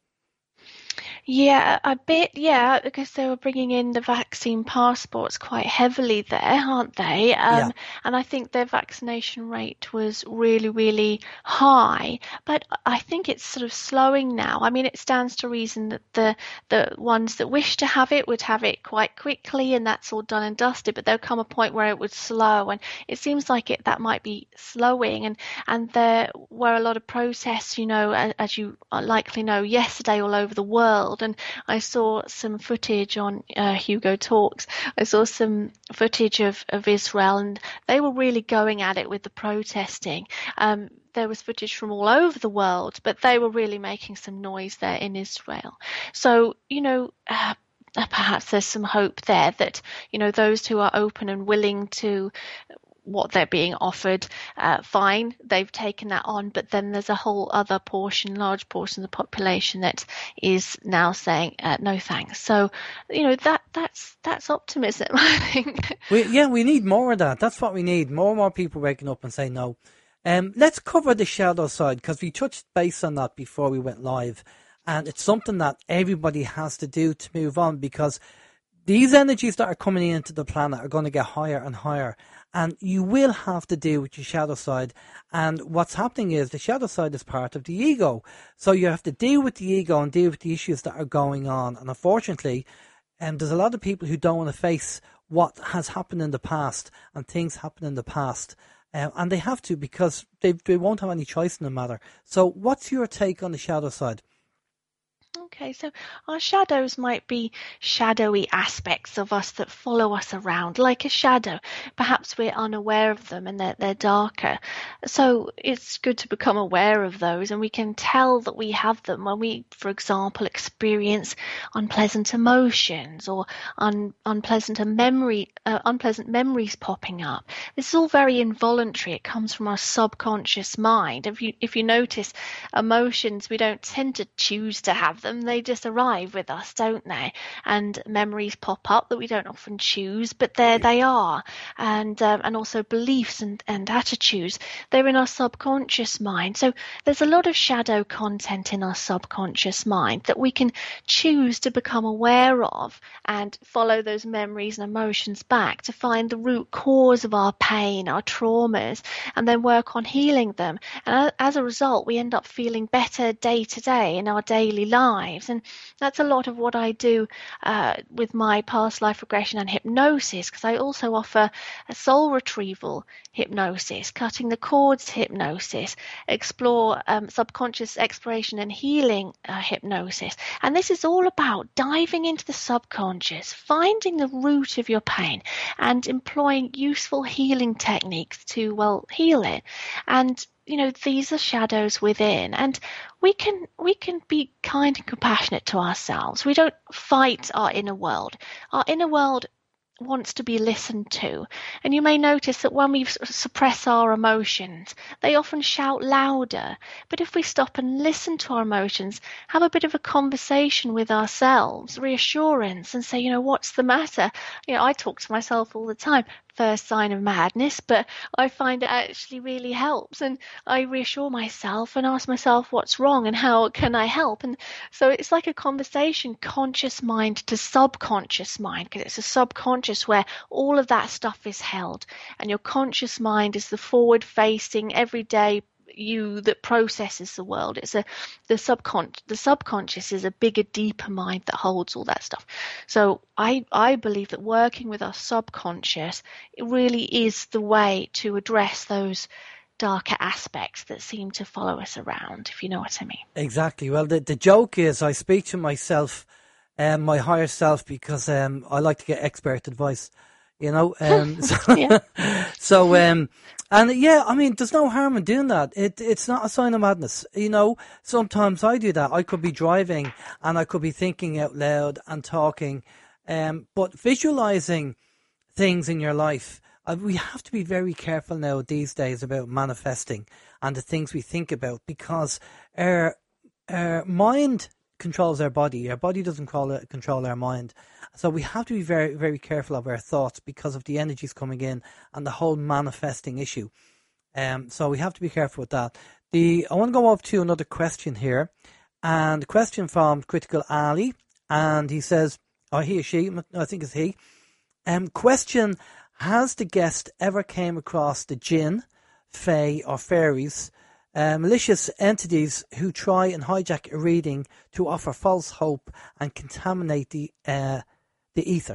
Yeah, a bit, yeah, because they were bringing in the vaccine passports quite heavily there, aren't they? Um, yeah. And I think their vaccination rate was really, really high. But I think it's sort of slowing now. I mean, it stands to reason that the the ones that wish to have it would have it quite quickly, and that's all done and dusted. But there'll come a point where it would slow, and it seems like it that might be slowing. And and there were a lot of protests, you know, as, as you likely know, yesterday all over the world. And I saw some footage on uh, Hugo Talks. I saw some footage of, of Israel, and they were really going at it with the protesting. Um, there was footage from all over the world, but they were really making some noise there in Israel. So, you know, uh, perhaps there's some hope there that, you know, those who are open and willing to what they're being offered, uh, fine, they've taken that on, but then there's a whole other portion, large portion of the population that is now saying uh, no thanks. So, you know, that that's that's optimism, I think. We, yeah, we need more of that. That's what we need. More and more people waking up and saying no. Um, let's cover the shadow side because we touched base on that before we went live, and it's something that everybody has to do to move on because these energies that are coming into the planet are going to get higher and higher. And you will have to deal with your shadow side. And what's happening is the shadow side is part of the ego. So you have to deal with the ego and deal with the issues that are going on. And unfortunately, um, there's a lot of people who don't want to face what has happened in the past and things happen in the past. Uh, and they have to because they, they won't have any choice in the matter. So what's your take on the shadow side? Okay, so our shadows might be shadowy aspects of us that follow us around, like a shadow. Perhaps we're unaware of them and they're, they're darker. So it's good to become aware of those, and we can tell that we have them when we, for example, experience unpleasant emotions or un, unpleasant memory, uh, unpleasant memories popping up. This is all very involuntary. It comes from our subconscious mind. If you if you notice, emotions, we don't tend to choose to have them. um, they just arrive with us, don't they? And memories pop up that we don't often choose, but there they are. And um, and also beliefs and, and attitudes. They're in our subconscious mind. So there's a lot of shadow content in our subconscious mind that we can choose to become aware of and follow those memories and emotions back to find the root cause of our pain, our traumas, and then work on healing them. And as a result, we end up feeling better day to day in our daily lives. And that's a lot of what I do uh, with my past life regression and hypnosis, because I also offer a soul retrieval hypnosis, cutting the cords hypnosis, explore um, subconscious exploration and healing uh, hypnosis. And this is all about diving into the subconscious, finding the root of your pain and employing useful healing techniques to, well, heal it. And you know, these are shadows within, and we can we can be kind and compassionate to ourselves. We don't fight our inner world. Our inner world wants to be listened to. And you may notice that when we suppress our emotions, they often shout louder. But if we stop and listen to our emotions, have a bit of a conversation with ourselves, reassurance, and say, you know, what's the matter? You know, I talk to myself all the time. First sign of madness, but I find it actually really helps, and I reassure myself and ask myself what's wrong and how can I help. And so it's like a conversation, conscious mind to subconscious mind, because it's a subconscious where all of that stuff is held, and your conscious mind is the forward facing everyday you that processes the world. It's a the subcon the subconscious is a bigger, deeper mind that holds all that stuff. So I I believe that working with our subconscious, it really is the way to address those darker aspects that seem to follow us around, if you know what I mean. Exactly. Well, the the joke is I speak to myself, um, my higher self, because um I like to get expert advice. You know, um, so, so, um, and yeah, I mean, there's no harm in doing that. It, it's not a sign of madness. You know, sometimes I do that. I could be driving and I could be thinking out loud and talking, um, but visualizing things in your life, uh, we have to be very careful now these days about manifesting and the things we think about, because our, our mind controls our body. Our body doesn't control, control our mind. So we have to be very, very careful of our thoughts because of the energies coming in and the whole manifesting issue. Um, so we have to be careful with that. The I want to go up to another question here, and the question from Critical Ali, and he says, or he or she, I think it's he. Um, question: has the guest ever came across the jinn, fae, or fairies? Uh, malicious entities who try and hijack a reading to offer false hope and contaminate the uh, the ether.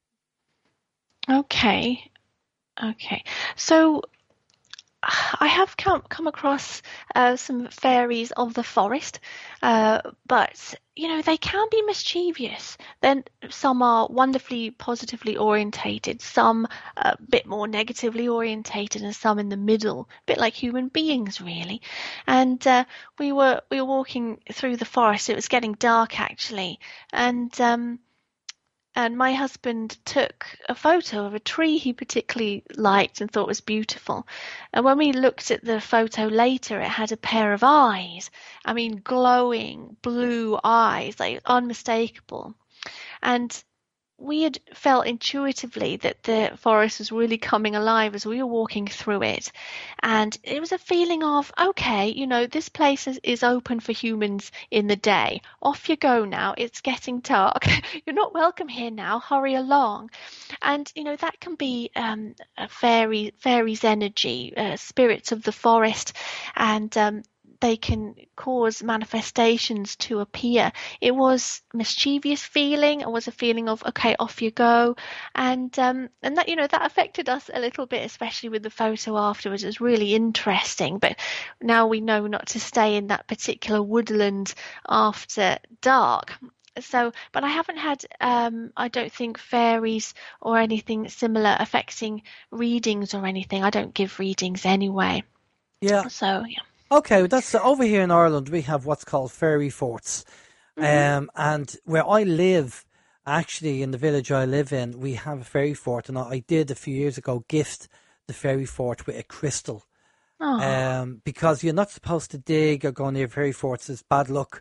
Okay, okay. So I have come come across uh, some fairies of the forest, uh, but you know, they can be mischievous. Then some are wonderfully positively orientated, some a bit more negatively orientated, and some in the middle, a bit like human beings, really. And uh, we were we were walking through the forest. It was getting dark actually, and um, and my husband took a photo of a tree he particularly liked and thought was beautiful. And when we looked at the photo later, it had a pair of eyes. I mean, glowing blue eyes, like unmistakable. And we had felt intuitively that the forest was really coming alive as we were walking through it. And it was a feeling of, okay, you know, this place is, is open for humans in the day. Off you go now. It's getting dark. You're not welcome here now. Hurry along. And, you know, that can be um, a fairy, fairies' energy, uh, spirits of the forest. And um, they can cause manifestations to appear. It was mischievous feeling. It was a feeling of, okay, off you go. And um, and that, you know, that affected us a little bit, especially with the photo afterwards. It was really interesting. But now we know not to stay in that particular woodland after dark. So, but I haven't had, um, I don't think, fairies or anything similar affecting readings or anything. I don't give readings anyway. Yeah. So, yeah. Okay, that's uh, over here in Ireland. We have what's called fairy forts, Mm-hmm. um, and where I live, actually in the village I live in, we have a fairy fort, and I, I did a few years ago gift the fairy fort with a crystal, Oh. um, because you're not supposed to dig or go near fairy forts. It's bad luck,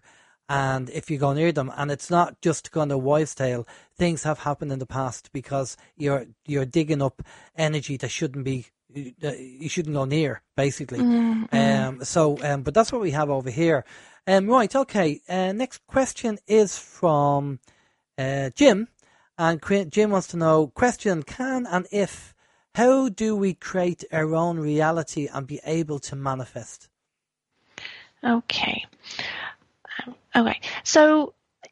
And if you go near them, and it's not just kind of wives' tale, things have happened in the past because you're you're digging up energy that shouldn't be, you shouldn't go near, basically. Mm-hmm. Um, so, um, but that's what we have over here. Um, right, okay. Uh, next question is from uh, Jim, and Jim wants to know: question, can and if, how do we create our own reality and be able to manifest? Okay. Um, okay. So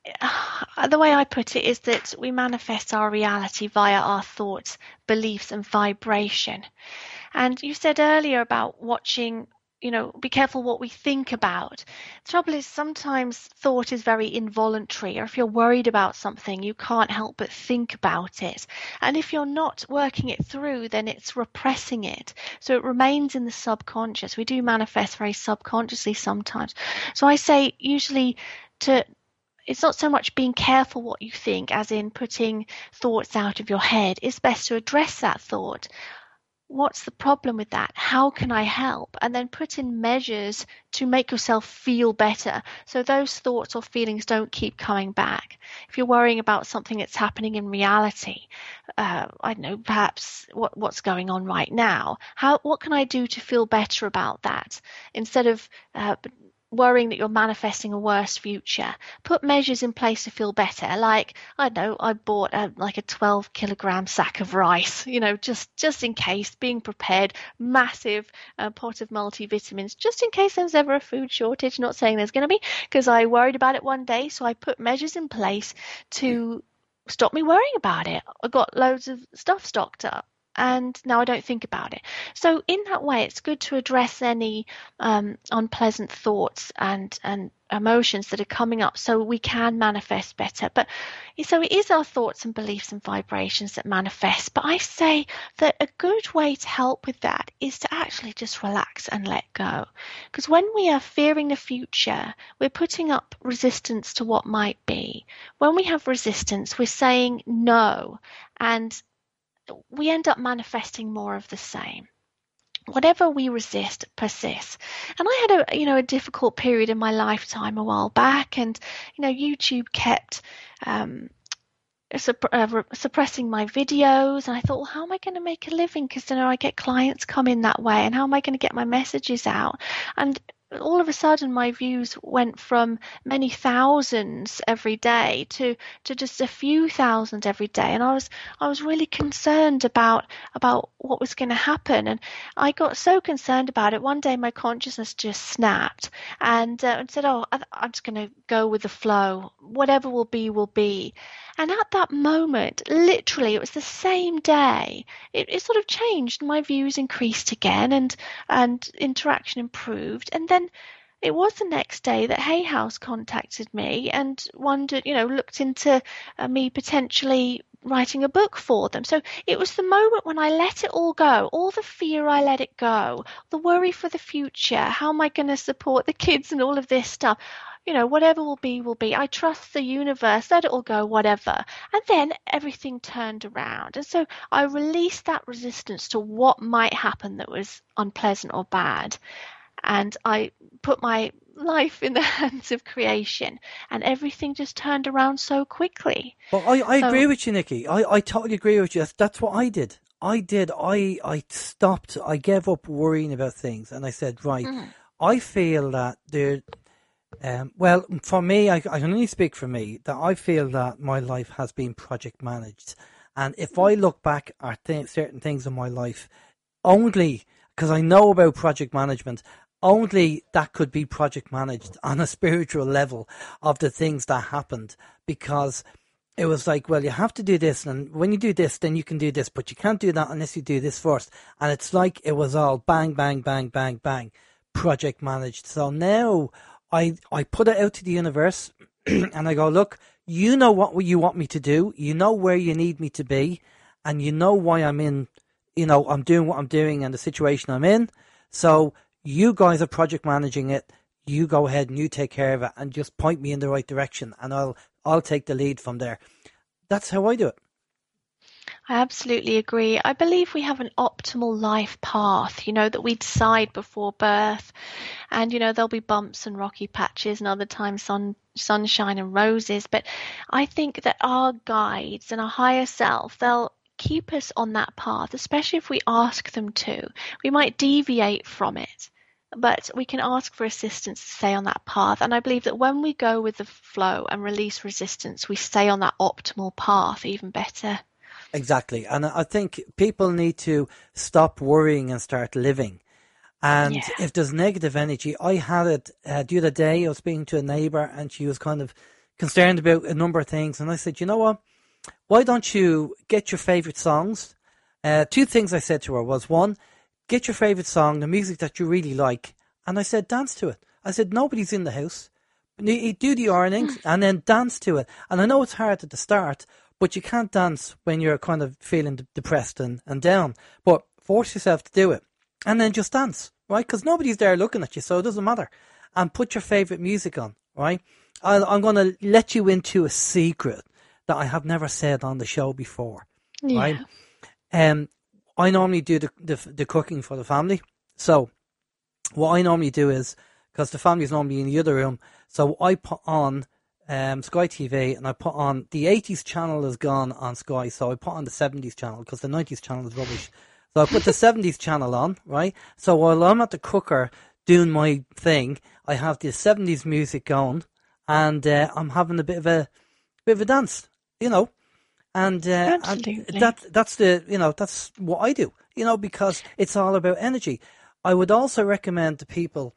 uh, the way I put it is that we manifest our reality via our thoughts, beliefs, and vibration. And you said earlier about watching, you know, be careful what we think about. The trouble is sometimes thought is very involuntary, or if you're worried about something, you can't help but think about it. And if you're not working it through, then it's repressing it. So it remains in the subconscious. We do manifest very subconsciously sometimes. So I say usually to, it's not so much being careful what you think, as in putting thoughts out of your head. It's best to address that thought. What's the problem with that? How can I help? And then put in measures to make yourself feel better, so those thoughts or feelings don't keep coming back. If you're worrying about something that's happening in reality, uh, I don't know, perhaps what, what's going on right now, how, what can I do to feel better about that? Instead of uh, worrying that you're manifesting a worse future, put measures in place to feel better. Like, I don't know, I bought a, like a twelve kilogram sack of rice, you know, just just in case, being prepared, massive uh, pot of multivitamins, just in case there's ever a food shortage. Not saying there's going to be, because I worried about it one day, so I put measures in place to stop me worrying about it. I got loads of stuff stocked up, and now I don't think about it. So in that way, it's good to address any um, unpleasant thoughts and, and emotions that are coming up, so we can manifest better. But so it is our thoughts and beliefs and vibrations that manifest. But I say that a good way to help with that is to actually just relax and let go. Because when we are fearing the future, we're putting up resistance to what might be. When we have resistance, we're saying no, and we end up manifesting more of the same. Whatever we resist persists. And I had a, you know, a difficult period in my lifetime a while back, and, you know, YouTube kept um, supp- uh, suppressing my videos, and I thought, well, how am I going to make a living? Because, you know, I get clients come in that way, and how am I going to get my messages out? And all of a sudden my views went from many thousands every day to to just a few thousand every day, and I was I was really concerned about about what was going to happen. And I got so concerned about it, one day my consciousness just snapped and, uh, and said, oh, I, I'm just going to go with the flow, whatever will be will be. And at that moment, literally, it was the same day, it, it sort of changed. My views increased again, and and interaction improved. And then it was the next day that Hay House contacted me and wondered, you know, looked into uh, me potentially writing a book for them. So it was the moment when I let it all go, all the fear, I let it go, the worry for the future, how am I going to support the kids and all of this stuff. You know, whatever will be, will be. I trust the universe, let it all go, whatever. And then everything turned around. And so I released that resistance to what might happen that was unpleasant or bad. And I put my life in the hands of creation, and everything just turned around so quickly. Well, I, I so, agree with you, Nikki. I, I totally agree with you. That's, that's what I did. I did. I, I stopped. I gave up worrying about things, and I said, right, mm. I feel that there... Um, well, for me, I, I can only speak for me, that I feel that my life has been project managed. And if I look back at th- certain things in my life, only because I know about project management, only that could be project managed on a spiritual level of the things that happened. Because it was like, well, you have to do this, and when you do this, then you can do this, but you can't do that unless you do this first. And it's like it was all bang, bang, bang, bang, bang, project managed. So now I, I put it out to the universe and I go, look, you know what you want me to do. You know where you need me to be, and you know why I'm in, you know, I'm doing what I'm doing and the situation I'm in. So you guys are project managing it. You go ahead and you take care of it and just point me in the right direction, and I'll, I'll take the lead from there. That's how I do it. I absolutely agree. I believe we have an optimal life path, you know, that we decide before birth. And, you know, there'll be bumps and rocky patches and other times sun, sunshine and roses. But I think that our guides and our higher self, they'll keep us on that path, especially if we ask them to. We might deviate from it, but we can ask for assistance to stay on that path. And I believe that when we go with the flow and release resistance, we stay on that optimal path even better. Exactly. And I think people need to stop worrying and start living. And Yeah. if there's negative energy, I had it uh, the other day. I was speaking to a neighbour and she was kind of concerned about a number of things. And I said, you know what? Why don't you get your favourite songs? Uh, two things I said to her was, one, get your favourite song, the music that you really like. And I said, dance to it. I said, nobody's in the house. You do the earnings and then dance to it. And I know it's hard at the start, but you can't dance when you're kind of feeling depressed and, and down. But force yourself to do it. And then just dance, right? Because nobody's there looking at you, so it doesn't matter. And put your favourite music on, right? I'll, I'm going to let you into a secret that I have never said on the show before, Yeah. right? Um, I normally do the, the the cooking for the family. So what I normally do is, because the family's normally in the other room, so I put on um, Sky T V and I put on, the eighties channel is gone on Sky, so I put on the seventies channel because the nineties channel is rubbish. So I put the seventies channel on, right? So while I'm at the cooker doing my thing, I have the seventies music going and uh, I'm having a bit of a bit of a dance, you know. And, uh, and that that's the, you know, that's what I do, you know, because it's all about energy. I would also recommend to people,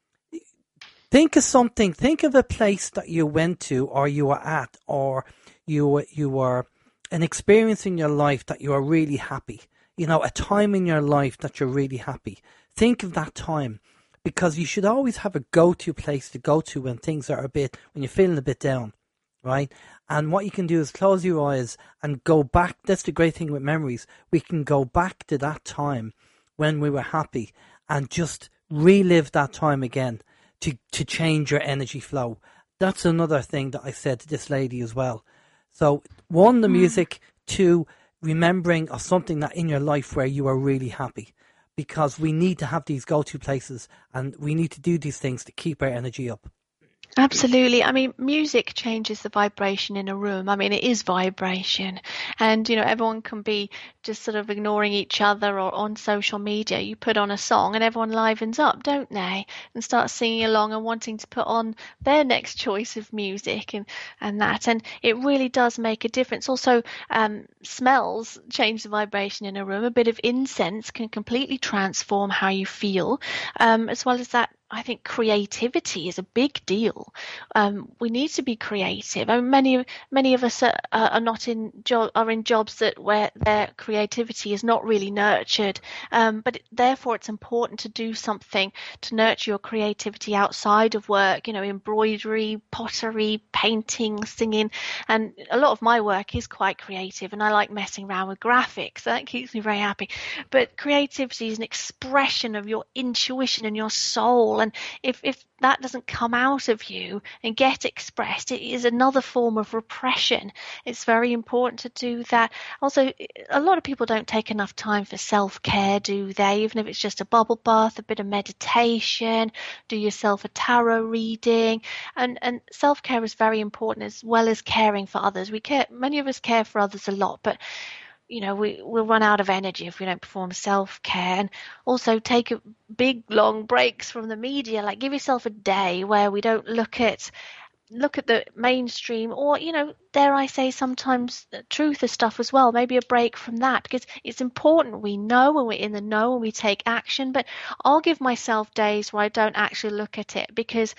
think of something, think of a place that you went to or you were at or you were, you were an experience in your life that you are really happy, you know, a time in your life that you're really happy. Think of that time, because you should always have a go-to place to go to when things are a bit, when you're feeling a bit down, right? And what you can do is close your eyes and go back. That's the great thing with memories. We can go back to that time when we were happy and just relive that time again to, to change your energy flow. That's another thing that I said to this lady as well. So one, the music, two, remembering of something that in your life where you are really happy, because we need to have these go-to places and we need to do these things to keep our energy up. Absolutely. I mean, music changes the vibration in a room. I mean, it is vibration. And, you know, everyone can be just sort of ignoring each other or on social media. You put on a song and everyone livens up, don't they? And start singing along and wanting to put on their next choice of music and, and that. And it really does make a difference. Also, um, smells change the vibration in a room. A bit of incense can completely transform how you feel, um, as well as that. I think creativity is a big deal. Um, we need to be creative. I mean, many many of us are, are not in jo- are in jobs that where their creativity is not really nurtured. Um, but it, therefore, it's important to do something to nurture your creativity outside of work. You know, embroidery, pottery, painting, singing, and a lot of my work is quite creative. And I like messing around with graphics. So that keeps me very happy. But creativity is an expression of your intuition and your soul. And if, if that doesn't come out of you and get expressed, it is another form of repression. It's very important to do that. Also, a lot of people don't take enough time for self-care, do they? Even if it's just a bubble bath, a bit of meditation, do yourself a tarot reading. And, and self-care is very important, as well as caring for others. We care, many of us care for others a lot, but you know, we, we'll run out of energy if we don't perform self-care. And also take a big, long breaks from the media. Like, give yourself a day where we don't look at look at the mainstream or, you know, dare I say sometimes truther stuff as well. Maybe a break from that, because it's important. We know when we're in the know and we take action. But I'll give myself days where I don't actually look at it, because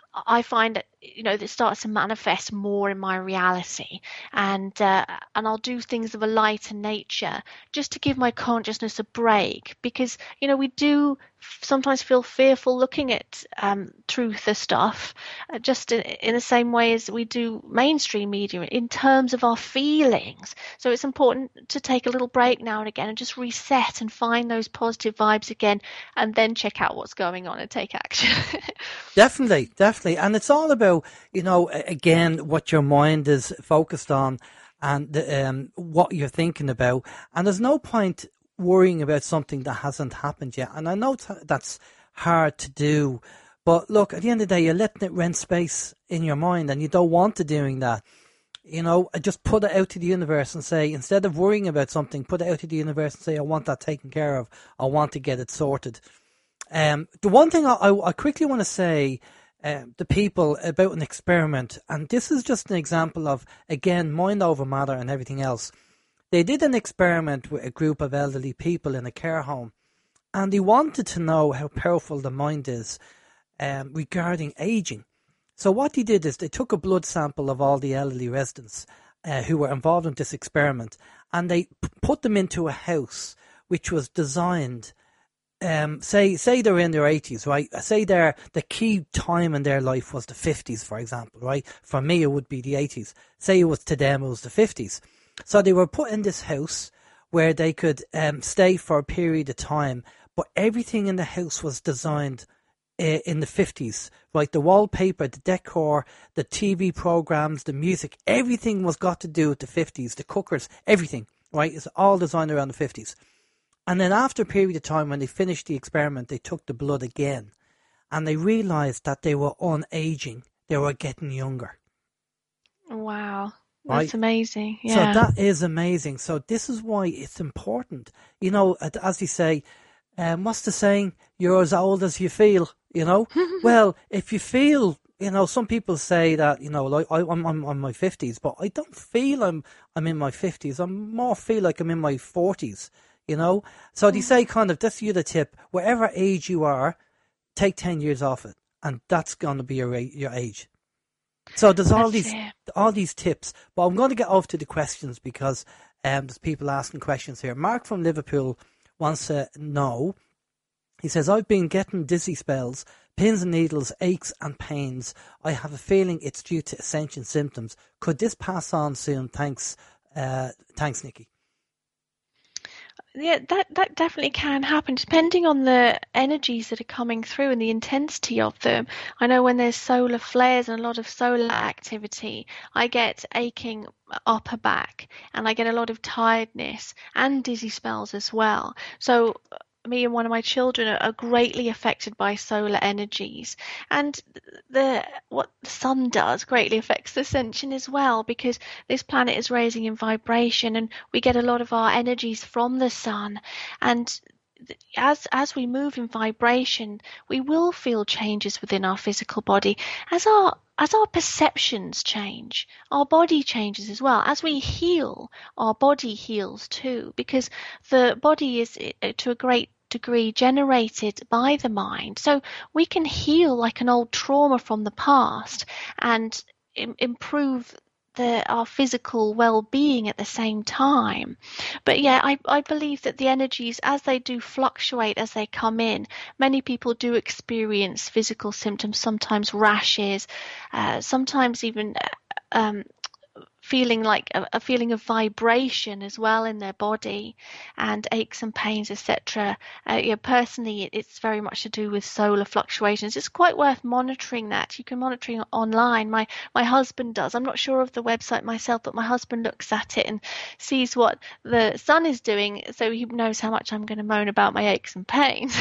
I find that, you know, that starts to manifest more in my reality, and uh, and I'll do things of a lighter nature just to give my consciousness a break, because, you know, we do sometimes feel fearful looking at um, truther stuff, uh, just in, in the same way as we do mainstream media in terms of our feelings. So it's important to take a little break now and again and just reset and find those positive vibes again, and then check out what's going on and take action. Definitely, definitely. And it's all about, you know, again, what your mind is focused on. and the, um, what you're thinking about. And there's no point worrying about something that hasn't happened yet. And I know t- that's hard to do. But look, at the end of the day, you're letting it rent space in your mind, and you don't want to doing that. You know, just put it out to the universe and say, instead of worrying about something, put it out to the universe and say, I want that taken care of. I want to get it sorted. Um, the one thing I, I, I quickly want to say uh, to people about an experiment, and this is just an example of, again, mind over matter and everything else. They did an experiment with a group of elderly people in a care home, and they wanted to know how powerful the mind is um, regarding aging. So what they did is they took a blood sample of all the elderly residents uh, who were involved in this experiment, and they p- put them into a house which was designed, um, say say they're in their eighties, right? Say they're, the key time in their life was the fifties, for example, right? For me, it would be the eighties. Say it was to them, it was the fifties. So they were put in this house where they could um, stay for a period of time, but everything in the house was designed in the fifties, right? The wallpaper, the decor, the T V programs, the music, everything was got to do with the fifties, the cookers, everything, right? It's all designed around the fifties. And then after a period of time, when they finished the experiment, they took the blood again, and they realized that they were unaging. They were getting younger. Wow. That's right? amazing. Yeah. So that is amazing. So this is why it's important. You know, as you say, um, what's the saying? You're as old as you feel. You know, well, if you feel, you know, some people say that, you know, like I, I'm, I'm in my fifties, but I don't feel I'm, I'm in my fifties. I more feel like I'm in my forties, you know. So they say kind of, that's the other tip, whatever age you are, take ten years off it, and that's going to be your your age. So there's all that's these it. all these tips, but I'm going to get off to the questions because um, there's people asking questions here. Mark from Liverpool wants to know. He says, I've been getting dizzy spells, pins and needles, aches and pains. I have a feeling it's due to ascension symptoms. Could this pass on soon? Thanks, uh, thanks, Nikki. Yeah, that, that definitely can happen, depending on the energies that are coming through and the intensity of them. I know when there's solar flares and a lot of solar activity, I get aching upper back, and I get a lot of tiredness and dizzy spells as well. So me and one of my children are greatly affected by solar energies, and the what the sun does greatly affects the ascension as well, because this planet is raising in vibration, and we get a lot of our energies from the sun. And as as we move in vibration, we will feel changes within our physical body. As our as our perceptions change, our body changes as well. As we heal, our body heals too, because the body is to a great degree generated by the mind. So we can heal like an old trauma from the past and im- improve the, our physical well-being at the same time. But yeah, I, I believe that the energies, as they do fluctuate as they come in, many people do experience physical symptoms, sometimes rashes, uh, sometimes even um, feeling like a, a feeling of vibration as well in their body, and aches and pains, et cetera. Uh, yeah, personally, it, it's very much to do with solar fluctuations. It's quite worth monitoring that. You can monitor it online. My my husband does. I'm not sure of the website myself, but my husband looks at it and sees what the sun is doing, so he knows how much I'm going to moan about my aches and pains.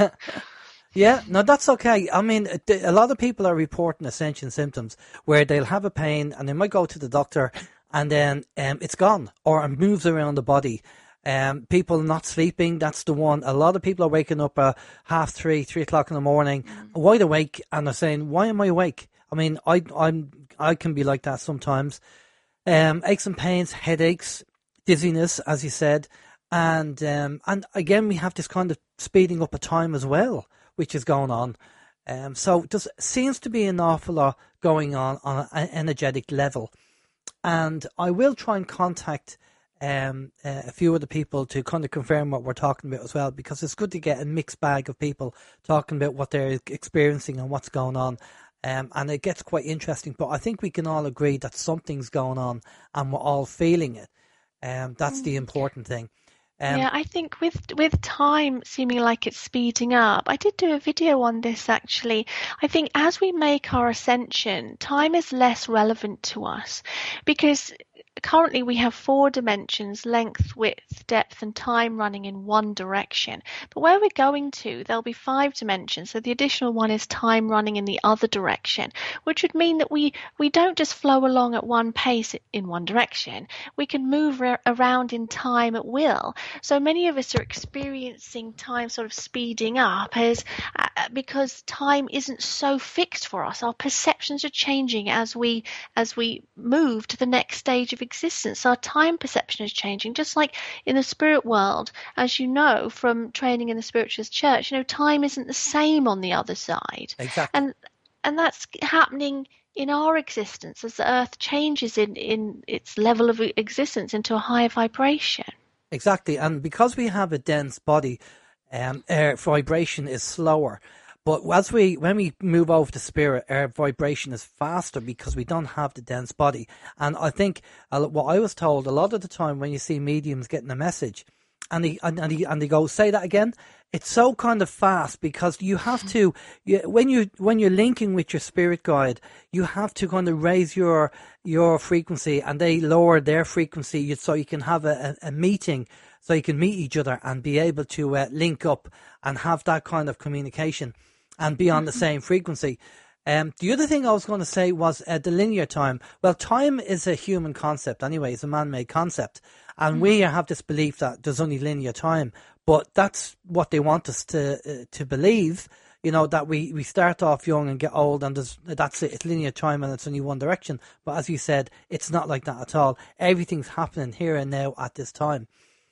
Yeah, no, that's okay. I mean, a lot of people are reporting ascension symptoms where they'll have a pain and they might go to the doctor and then um, it's gone, or it moves around the body. Um, people not sleeping, that's the one. A lot of people are waking up at half three, three o'clock in the morning, mm. wide awake, and they're saying, why am I awake? I mean, I I'm I can be like that sometimes. Um, aches and pains, headaches, dizziness, as you said. And um, and again, we have this kind of speeding up of time as well, which is going on. Um, so there seems to be an awful lot going on on an energetic level. And I will try and contact um, uh, a few other people to kind of confirm what we're talking about as well, because it's good to get a mixed bag of people talking about what they're experiencing and what's going on. Um, and it gets quite interesting. But I think we can all agree that something's going on and we're all feeling it. Um, that's mm. the important thing. Um, yeah, I think with with time seeming like it's speeding up, I did do a video on this actually. I think as we make our ascension, time is less relevant to us, because currently we have four dimensions: length, width, depth and time running in one direction. But where we're going to, there'll be five dimensions, so the additional one is time running in the other direction, which would mean that we we don't just flow along at one pace in one direction. We can move ra- around in time at will. So many of us are experiencing time sort of speeding up as uh, because time isn't so fixed for us. Our perceptions are changing as we as we move to the next stage of existence. Our time perception is changing, just like in the spirit world. As you know from training in the Spiritualist Church, you know, time isn't the same on the other side. Exactly. And and that's happening in our existence as the earth changes in, in its level of existence into a higher vibration. Exactly. And because we have a dense body, um, our vibration is slower. But as we, when we move over to spirit, our vibration is faster because we don't have the dense body. And I think uh, what I was told a lot of the time when you see mediums getting a message, and they and, and, they, and they go, say that again. It's so kind of fast because you have to, you, when you when you're linking with your spirit guide, you have to kind of raise your your frequency, and they lower their frequency, so you can have a, a, a meeting, so you can meet each other and be able to uh, link up and have that kind of communication and be on the same frequency. Um, the other thing I was going to say was uh, the linear time. Well, time is a human concept anyway. It's a man-made concept. And we have this belief that there's only linear time. But that's what they want us to uh, to believe, you know, that we, we start off young and get old and there's, that's it. It's linear time and it's only one direction. But as you said, it's not like that at all. Everything's happening here and now at this time.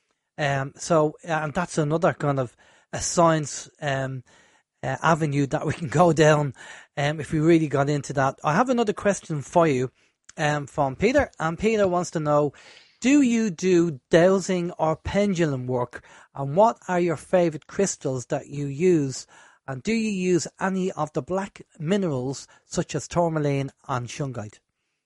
Um, so, and that's another kind of a science um Uh, avenue that we can go down um, if we really got into that. I have another question for you um, from Peter, and Peter wants to know, do you do dowsing or pendulum work, and what are your favourite crystals that you use, and do you use any of the black minerals such as tourmaline and shungite?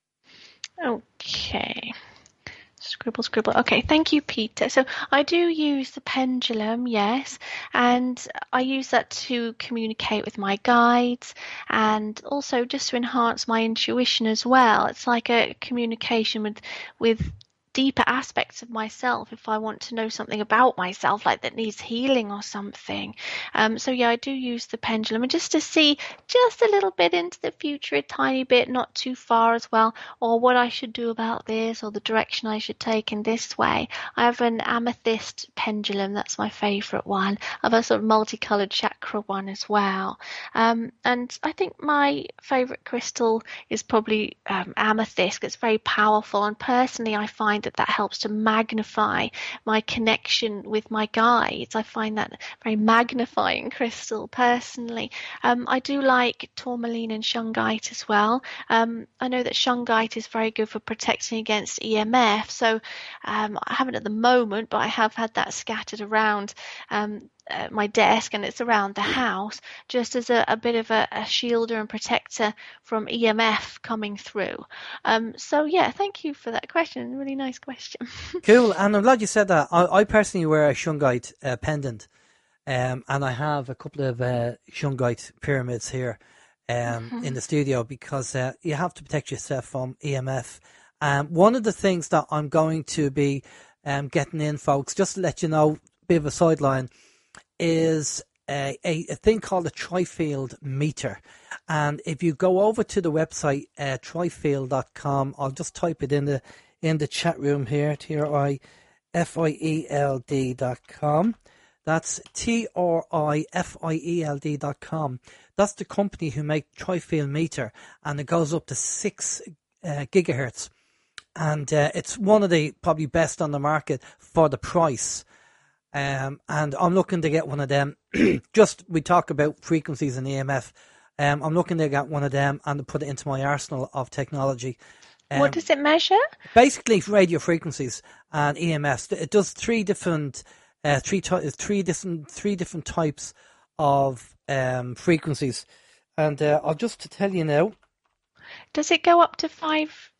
Okay. Scribble, scribble. Okay, thank you, Peter. So I do use the pendulum, yes, and I use that to communicate with my guides and also just to enhance my intuition as well. It's like a communication with with deeper aspects of myself if I want to know something about myself, like that needs healing or something. Um, so yeah, I do use the pendulum, and just to see just a little bit into the future, a tiny bit, not too far as well, or what I should do about this, or the direction I should take in this way. I have an amethyst pendulum, that's my favourite one. I have a sort of multicoloured chakra one as well. Um, and I think my favourite crystal is probably um, amethyst. It's very powerful, and personally I find that that helps to magnify my connection with my guides. I find that very magnifying crystal personally. Um, I do like tourmaline and shungite as well. Um, I know that shungite is very good for protecting against E M F, so um, I haven't at the moment, but I have had that scattered around um, uh, my desk, and it's around the house just as a, a bit of a, a shielder and protector from E M F coming through. Um, so yeah, thank you for that question. Really nice question. Cool, and I'm glad you said that. I, I personally wear a shungite uh, pendant, um, and I have a couple of uh, shungite pyramids here um, mm-hmm. in the studio because uh, you have to protect yourself from E M F. Um, one of the things that I'm going to be um, getting in, folks, just to let you know, a bit of a sideline, is a, a, a thing called a Trifield meter. And if you go over to the website, uh, trifield dot com, I'll just type it in the in the chat room here, T R I F I E L D dot com. That's T R I F I E L D dot com. That's the company who make Trifield meter, and it goes up to six uh, gigahertz. And uh, it's one of the probably best on the market for the price. Um, and I'm looking to get one of them. Just, we talk about frequencies and E M F. Um, I'm looking to get one of them and to put it into my arsenal of technology. Um, what does it measure? Basically, radio frequencies and E M Fs. It does three different, uh, three ty- three different, three different types of um, frequencies. And uh, I'll just tell you now. Does it go up to five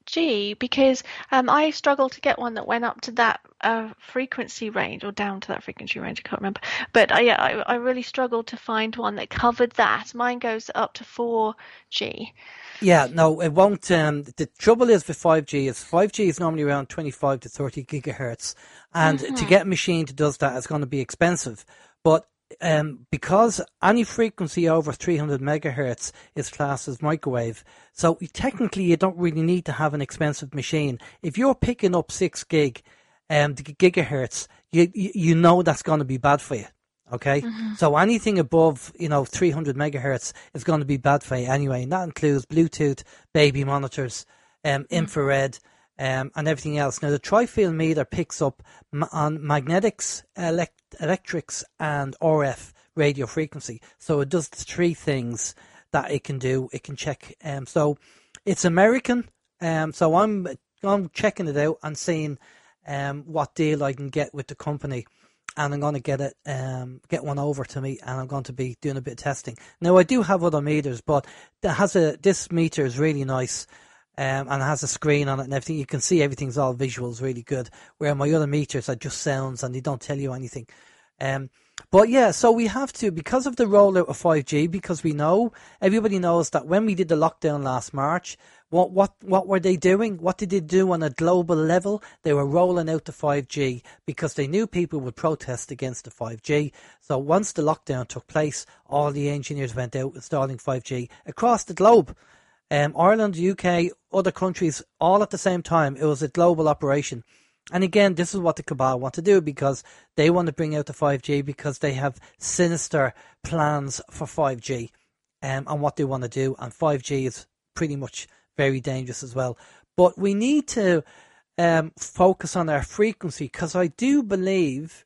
G because um, I struggled to get one that went up to that uh, frequency range or down to that frequency range. I can't remember. But uh, yeah, I, I really struggled to find one that covered that. Mine goes up to four G. Yeah, no, it won't. Um, the trouble is with five G is five G is normally around twenty-five to thirty gigahertz. And mm-hmm. to get a machine that does that is going to be expensive. But um, because any frequency over three hundred megahertz is classed as microwave, so technically you don't really need to have an expensive machine. If you're picking up six gig, um, gigahertz, you, you you know that's going to be bad for you. Okay, mm-hmm. So anything above, you know, three hundred megahertz is going to be bad for you anyway, and that includes Bluetooth, baby monitors, um, mm-hmm. infrared, um, and everything else. Now, the tri-field meter picks up ma- on magnetics, elect- electrics, and R F radio frequency. So it does the three things that it can do. It can check. Um, so it's American. Um, so I'm I'm checking it out and seeing um what deal I can get with the company. And I'm going to get it, um, get one over to me, and I'm going to be doing a bit of testing. Now, I do have other meters, but it has a, this meter is really nice, um, and it has a screen on it and everything. You can see everything's all visuals, really good. Where my other meters are just sounds, and they don't tell you anything. Um, but yeah, so we have to, because of the rollout of five G, because we know, everybody knows that when we did the lockdown last March, what what what were they doing? What did they do on a global level? They were rolling out the five G because they knew people would protest against the five G. So once the lockdown took place, all the engineers went out installing five G across the globe. Um, Ireland, U K, other countries, all at the same time. It was a global operation. And again, this is what the cabal want to do because they want to bring out the five G because they have sinister plans for five G um, and what they want to do. And five G is pretty much very dangerous as well. But we need to um, focus on our frequency because I do believe,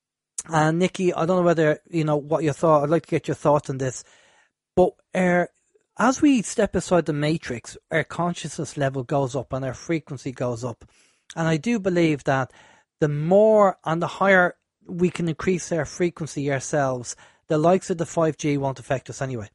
and Nikki, I don't know whether, you know, what your thought, I'd like to get your thoughts on this, but our, as we step aside the matrix, our consciousness level goes up and our frequency goes up. And I do believe that the more and the higher we can increase our frequency ourselves, the likes of the five G won't affect us anyway.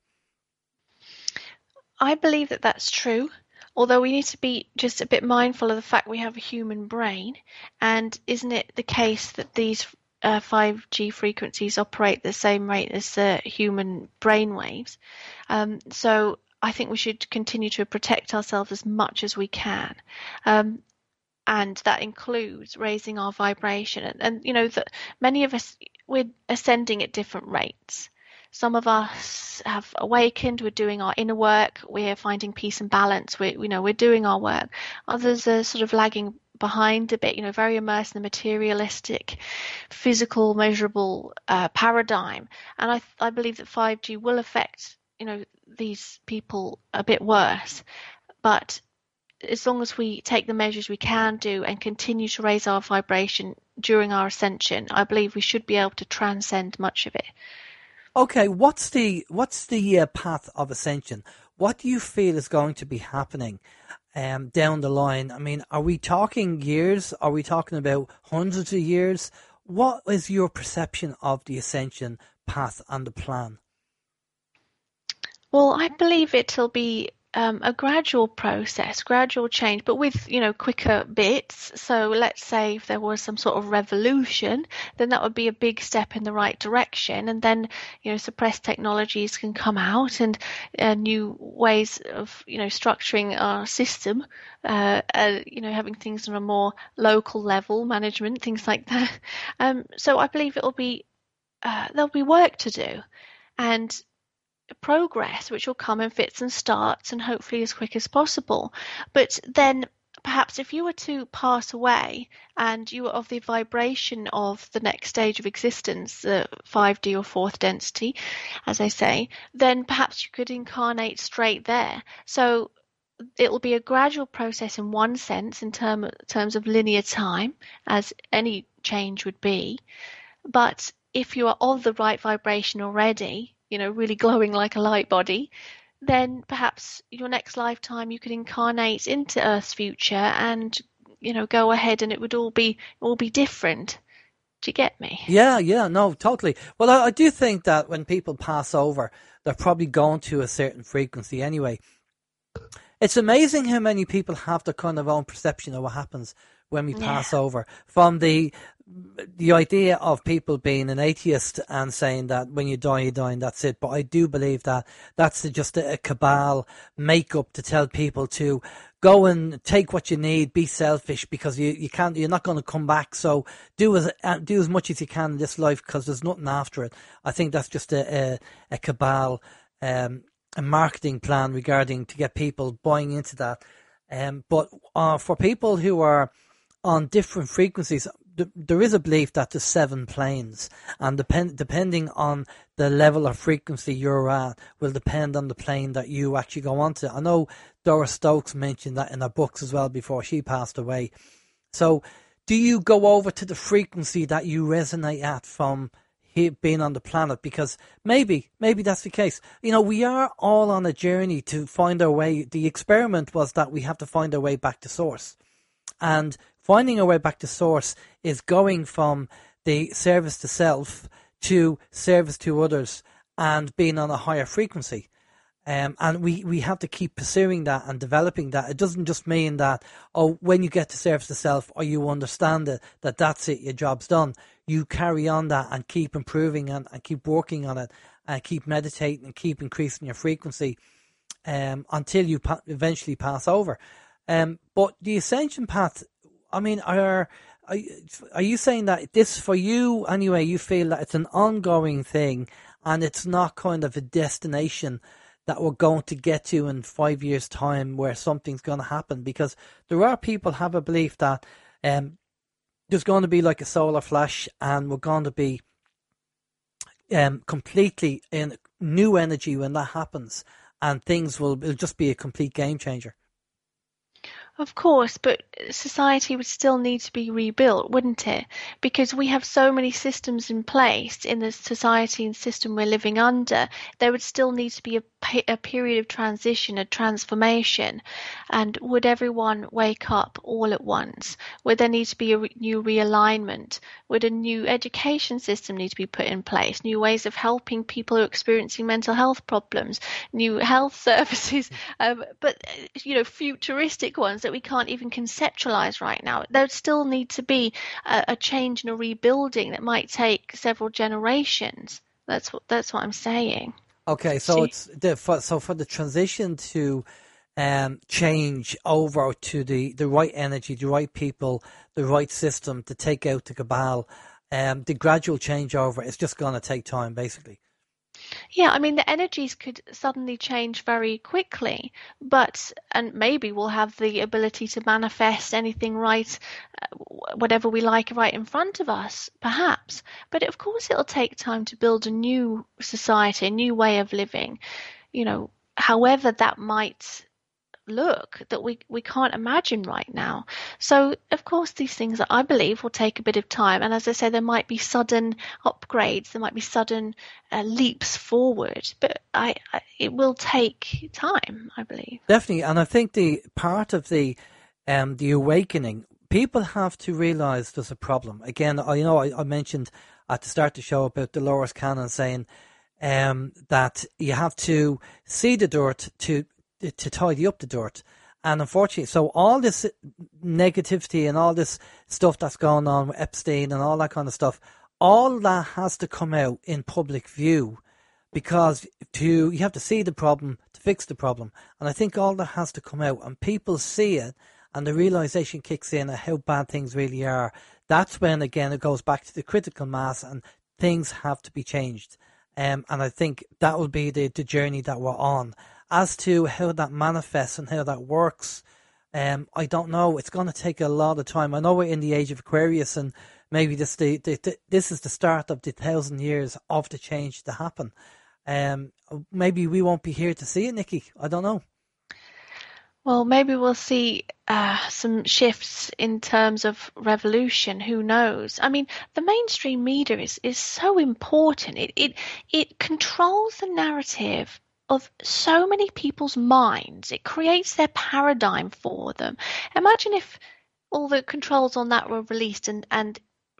I believe that that's true, although we need to be just a bit mindful of the fact we have a human brain. And isn't it the case that these uh, five G frequencies operate at the same rate as the human brain waves? Um, so I think we should continue to protect ourselves as much as we can. Um, And that includes raising our vibration. And, and you know, that many of us, we're ascending at different rates. Some of us have awakened, we're doing our inner work, we're finding peace and balance, we you know, we're doing our work. Others are sort of lagging behind a bit, you know, very immersed in the materialistic, physical, measurable uh, paradigm. And I, I believe that five G will affect, you know, these people a bit worse. But as long as we take the measures we can do and continue to raise our vibration during our ascension, I believe we should be able to transcend much of it. Okay, what's the what's the uh, path of ascension? What do you feel is going to be happening um, down the line? I mean, are we talking years? Are we talking about hundreds of years? What is your perception of the ascension path and the plan? Well, I believe it'll be Um, a gradual process, gradual change, but with, you know, quicker bits. So let's say if there was some sort of revolution, then that would be a big step in the right direction. And then, you know, suppressed technologies can come out and uh, new ways of, you know, structuring our system, uh, uh, you know, having things on a more local level, management, things like that. Um, so I believe it'll be, uh, there'll be work to do. And progress which will come in fits and starts and hopefully as quick as possible. But then perhaps if you were to pass away and you were of the vibration of the next stage of existence, the five D or fourth density, as I say, then perhaps you could incarnate straight there. So it will be a gradual process in one sense, in term, terms of linear time, as any change would be. But if you are of the right vibration already, you know, really glowing like a light body, then perhaps your next lifetime you could incarnate into Earth's future and, you know, go ahead and it would all be all be different. Do you get me? Yeah, yeah, no, totally. Well, I, I do think that when people pass over, they're probably going to a certain frequency anyway. It's amazing how many people have their kind of own perception of what happens when we pass Yeah. over. From the the idea of people being an atheist and saying that when you die, you die and that's it. But I do believe that that's just a, a cabal make-up to tell people to go and take what you need, be selfish, because you, you can't, you're not going to come back. So do as uh, do as much as you can in this life, because there's nothing after it. I think that's just a a, a cabal, um, a marketing plan regarding to get people buying into that. Um, but uh, for people who are on different frequencies, there is a belief that there's seven planes, and depend, depending on the level of frequency you're at will depend on the plane that you actually go onto. I know Doris Stokes mentioned that in her books as well before she passed away. So do you go over to the frequency that you resonate at from here being on the planet? Because maybe, maybe that's the case. You know, we are all on a journey to find our way. The experiment was that we have to find our way back to source. And finding our way back to source is going from the service to self to service to others and being on a higher frequency. Um, and we, we have to keep pursuing that and developing that. It doesn't just mean that, oh, when you get to service to self or you understand it, that that's it, your job's done. You carry on that and keep improving and, and keep working on it and keep meditating and keep increasing your frequency um, until you pa- eventually pass over. Um, but the ascension path, I mean, are, are are you saying that this, for you anyway, you feel that it's an ongoing thing and it's not kind of a destination that we're going to get to in five years' time where something's going to happen? Because there are people have a belief that um, there's going to be like a solar flash and we're going to be um, completely in new energy when that happens, and things will it'll just be a complete game changer. Of course, but society would still need to be rebuilt, wouldn't it? Because we have so many systems in place in the society and system we're living under. There would still need to be a, a period of transition, a transformation. And would everyone wake up all at once? Would there need to be a re- new realignment? Would a new education system need to be put in place? New ways of helping people who are experiencing mental health problems? New health services? Um, but, you know, futuristic ones that we can't even conceptualize right now. There would still need to be a, a change and a rebuilding that might take several generations. That's what that's what I'm saying. Okay, so See? it's the for, so for the transition to um, change over to the, the right energy, the right people, the right system to take out the cabal, um, the gradual changeover is just going to take time, basically. Yeah, I mean, the energies could suddenly change very quickly, but, and maybe we'll have the ability to manifest anything right, uh, whatever we like right in front of us, perhaps. But of course, it'll take time to build a new society, a new way of living, you know, however that might look, that we we can't imagine right now. So of course these things, I believe, will take a bit of time, and as I say, there might be sudden upgrades, there might be sudden uh, leaps forward, but I, I it will take time, I believe. Definitely, and I think the part of the um the awakening, people have to realize there's a problem. Again, I you know I, I mentioned at the start of the show about Dolores Cannon saying um that you have to see the dirt to to tidy up the dirt. And unfortunately, so all this negativity and all this stuff that's going on with Epstein and all that kind of stuff, all that has to come out in public view, because to you have to see the problem to fix the problem. And I think all that has to come out, and people see it, and the realization kicks in of how bad things really are. That's when, again, it goes back to the critical mass and things have to be changed. Um, and I think that will be the, the journey that we're on. As to how that manifests and how that works, um, I don't know. It's going to take a lot of time. I know we're in the age of Aquarius, and maybe this the, the, the this is the start of the thousand years of the change to happen. Um, maybe we won't be here to see it, Nikki. I don't know. Well, maybe we'll see uh, some shifts in terms of revolution. Who knows? I mean, the mainstream media is, is so important. It it it controls the narrative of so many people's minds. It creates their paradigm for them. Imagine if all the controls on that were released and, and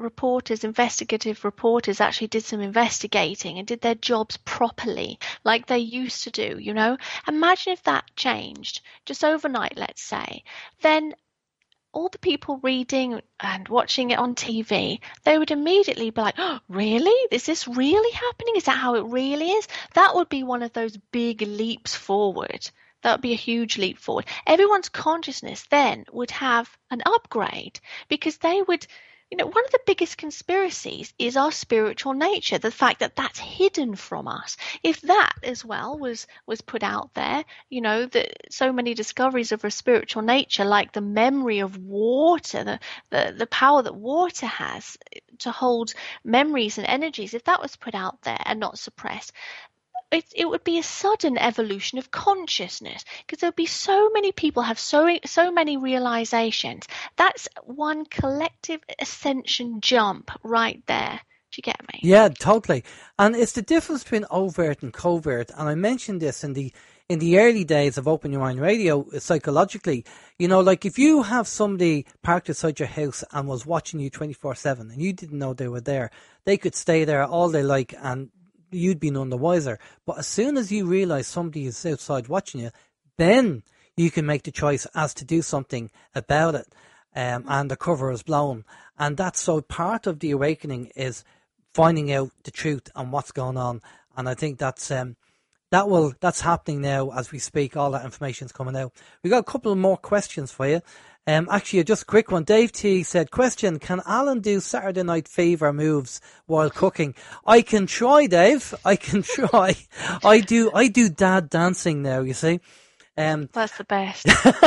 reporters, investigative reporters actually did some investigating and did their jobs properly, like they used to do, you know, imagine if that changed just overnight, let's say, then all the people reading and watching it on T V, they would immediately be like, oh, really? Is this really happening? Is that how it really is? That would be one of those big leaps forward. That would be a huge leap forward. Everyone's consciousness then would have an upgrade because they would, you know, one of the biggest conspiracies is our spiritual nature, the fact that that's hidden from us. If that as well was was put out there, you know, that so many discoveries of our spiritual nature, like the memory of water, the, the, the power that water has to hold memories and energies, if that was put out there and not suppressed, It, it would be a sudden evolution of consciousness because there would be so many people have so so many realizations. That's one collective ascension jump right there. Do you get me? Yeah, totally. And it's the difference between overt and covert. And I mentioned this in the in the early days of Open Your Mind Radio, psychologically. You know, like if you have somebody parked outside your house and was watching you twenty-four seven and you didn't know they were there, they could stay there all they like and you'd be none the wiser. But as soon as you realise somebody is outside watching you, then you can make the choice as to do something about it. Um, and the cover is blown. And that's so part of the awakening is finding out the truth and what's going on. And I think that's um, that will that's happening now as we speak. All that information is coming out. We got a couple of more questions for you. Um, actually, just a quick one. Dave T said, question, can Alan do Saturday Night Fever moves while cooking? I can try, Dave. I can try. I do I do dad dancing now, you see. Um, That's the best.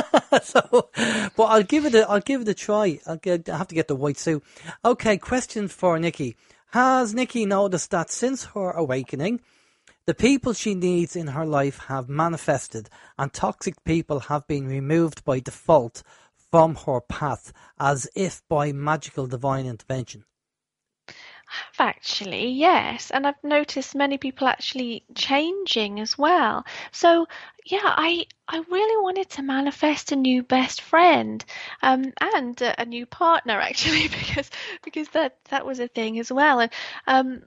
so, but I'll give it a, I'll give it a try. I'll get, I have to get the white suit. Okay, question for Nikki. Has Nikki noticed that since her awakening, the people she needs in her life have manifested and toxic people have been removed by default from her path as if by magical divine intervention? Actually, yes. And I've noticed many people actually changing as well. So, yeah, I I really wanted to manifest a new best friend um, and a, a new partner, actually, because because that, that was a thing as well. And um,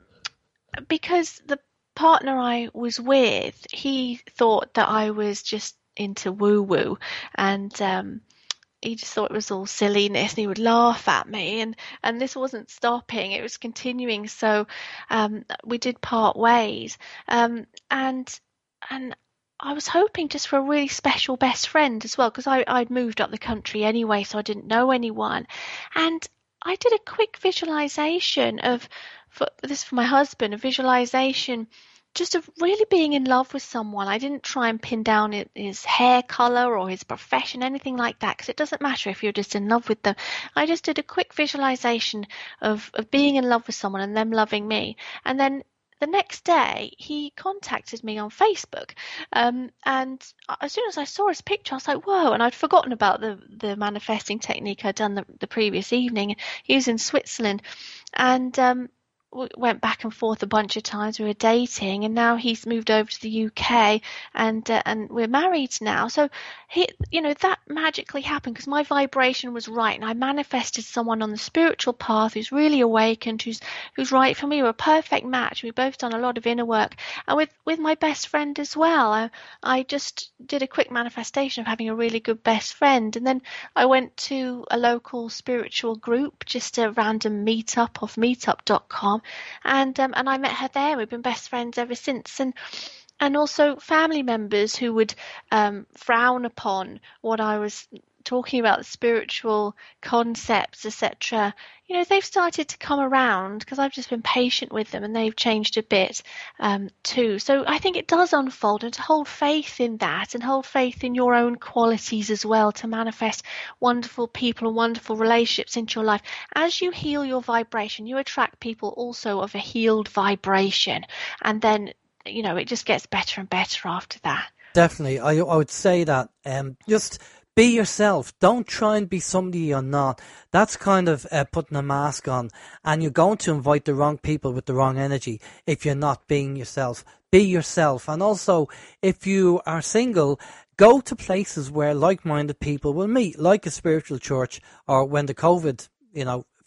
because the partner I was with, he thought that I was just into woo-woo and um he just thought it was all silliness and he would laugh at me and, and this wasn't stopping, it was continuing. So um, we did part ways um, and and I was hoping just for a really special best friend as well because I'd moved up the country anyway, so I didn't know anyone. And I did a quick visualization of, for this for my husband, a visualization just of really being in love with someone. I didn't try and pin down his hair color or his profession, anything like that, because it doesn't matter if you're just in love with them. I just did a quick visualization of, of being in love with someone and them loving me. And then the next day, he contacted me on Facebook. Um, and as soon as I saw his picture, I was like, whoa. And I'd forgotten about the, the manifesting technique I'd done the, the previous evening. He was in Switzerland. And um, we went back and forth a bunch of times. We were dating, and now he's moved over to the U K, and uh, and we're married now. So he, you know, that magically happened because my vibration was right, and I manifested someone on the spiritual path who's really awakened, who's who's right for me. We're a perfect match. We've both done a lot of inner work, and with with my best friend as well. I, I just did a quick manifestation of having a really good best friend, and then I went to a local spiritual group, just a random meetup off meetup dot com. And um, and I met her there. We've been best friends ever since. And and also family members who would um, frown upon what I was talking about, the spiritual concepts, et cetera. You know, they've started to come around because I've just been patient with them, and they've changed a bit um, too. So I think it does unfold, and to hold faith in that and hold faith in your own qualities as well, to manifest wonderful people and wonderful relationships into your life. As you heal your vibration, you attract people also of a healed vibration, and then, you know, it just gets better and better after that. Definitely. I, I would say that um, just be yourself. Don't try and be somebody you're not. That's kind of uh, putting a mask on, and you're going to invite the wrong people with the wrong energy if you're not being yourself. Be yourself. And also, if you are single, go to places where like-minded people will meet, like a spiritual church, or when the COVID, you know,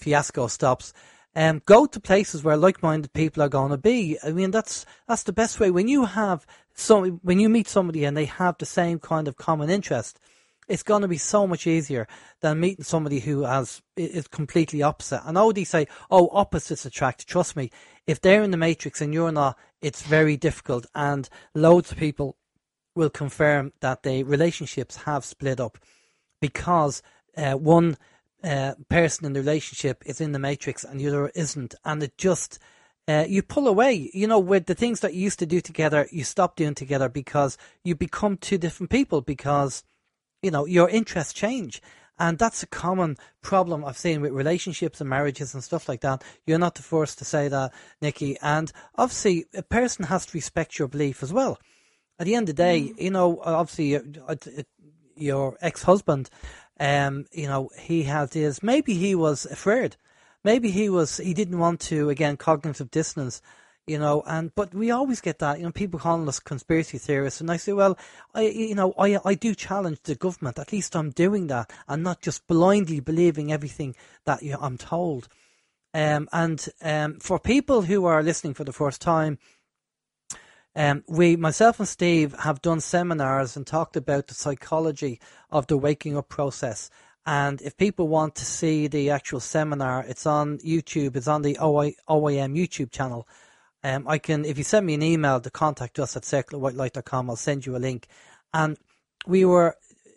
fiasco stops. Um, go to places where like-minded people are going to be. I mean, that's that's the best way. When you have some, when you meet somebody and they have the same kind of common interest, it's going to be so much easier than meeting somebody who has is completely opposite. I know they say, "Oh, opposites attract." Trust me, if they're in the matrix and you're not, it's very difficult. And loads of people will confirm that the relationships have split up because uh, one uh, person in the relationship is in the matrix and the other isn't, and it just uh, you pull away. You know, with the things that you used to do together, you stop doing together because you become two different people because you know your interests change. And that's a common problem I've seen with relationships and marriages and stuff like that. You're not the first to say that, Nikki. And obviously, a person has to respect your belief as well. At the end of the day, mm. you know, obviously, your, your ex-husband, um, you know, he had his, maybe he was afraid. Maybe he was, he didn't want to, again, cognitive dissonance, you know, and, but we always get that, you know, people calling us conspiracy theorists. And I say, well, I, you know, I, I do challenge the government. At least I'm doing that and not just blindly believing everything that you know, I'm told. Um, and um, for people who are listening for the first time, Um, we, myself and Steve, have done seminars and talked about the psychology of the waking up process. And if people want to see the actual seminar, it's on YouTube. It's on the O I M YouTube channel. Um, I can, if you send me an email to contact us at circle of white light dot com, I'll send you a link. And we were,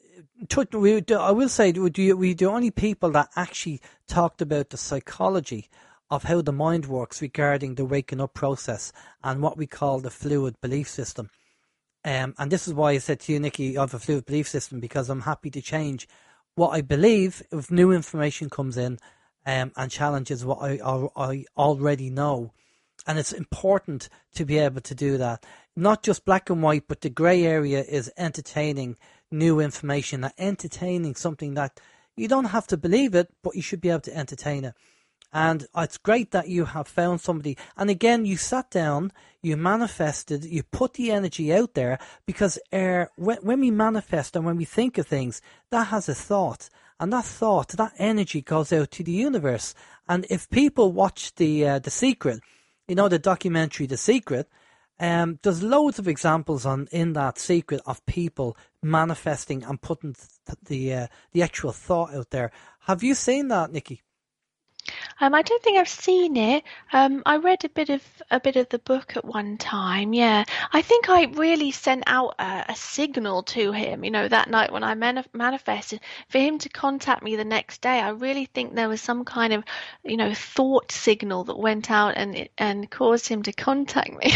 we, I will say, we were the only people that actually talked about the psychology of how the mind works regarding the waking up process and what we call the fluid belief system. Um, and this is why I said to you, Nikki, I have a fluid belief system, because I'm happy to change what I believe if new information comes in um, and challenges what I, I already know. And it's important to be able to do that. Not just black and white, but the grey area is entertaining new information, entertaining something that you don't have to believe it, but you should be able to entertain it. And it's great that you have found somebody. And again, you sat down, you manifested, you put the energy out there, because uh, when, when we manifest and when we think of things, that has a thought. And that thought, that energy goes out to the universe. And if people watch the uh, The Secret, you know, the documentary The Secret, um, there's loads of examples on in that Secret of people manifesting and putting th- the uh, the actual thought out there. Have you seen that, Nikki? Um, I don't think I've seen it. Um, I read a bit of a bit of the book at one time. Yeah, I think I really sent out a, a signal to him. You know, that night when I manif- manifested for him to contact me the next day. I really think there was some kind of, you know, thought signal that went out and and caused him to contact me.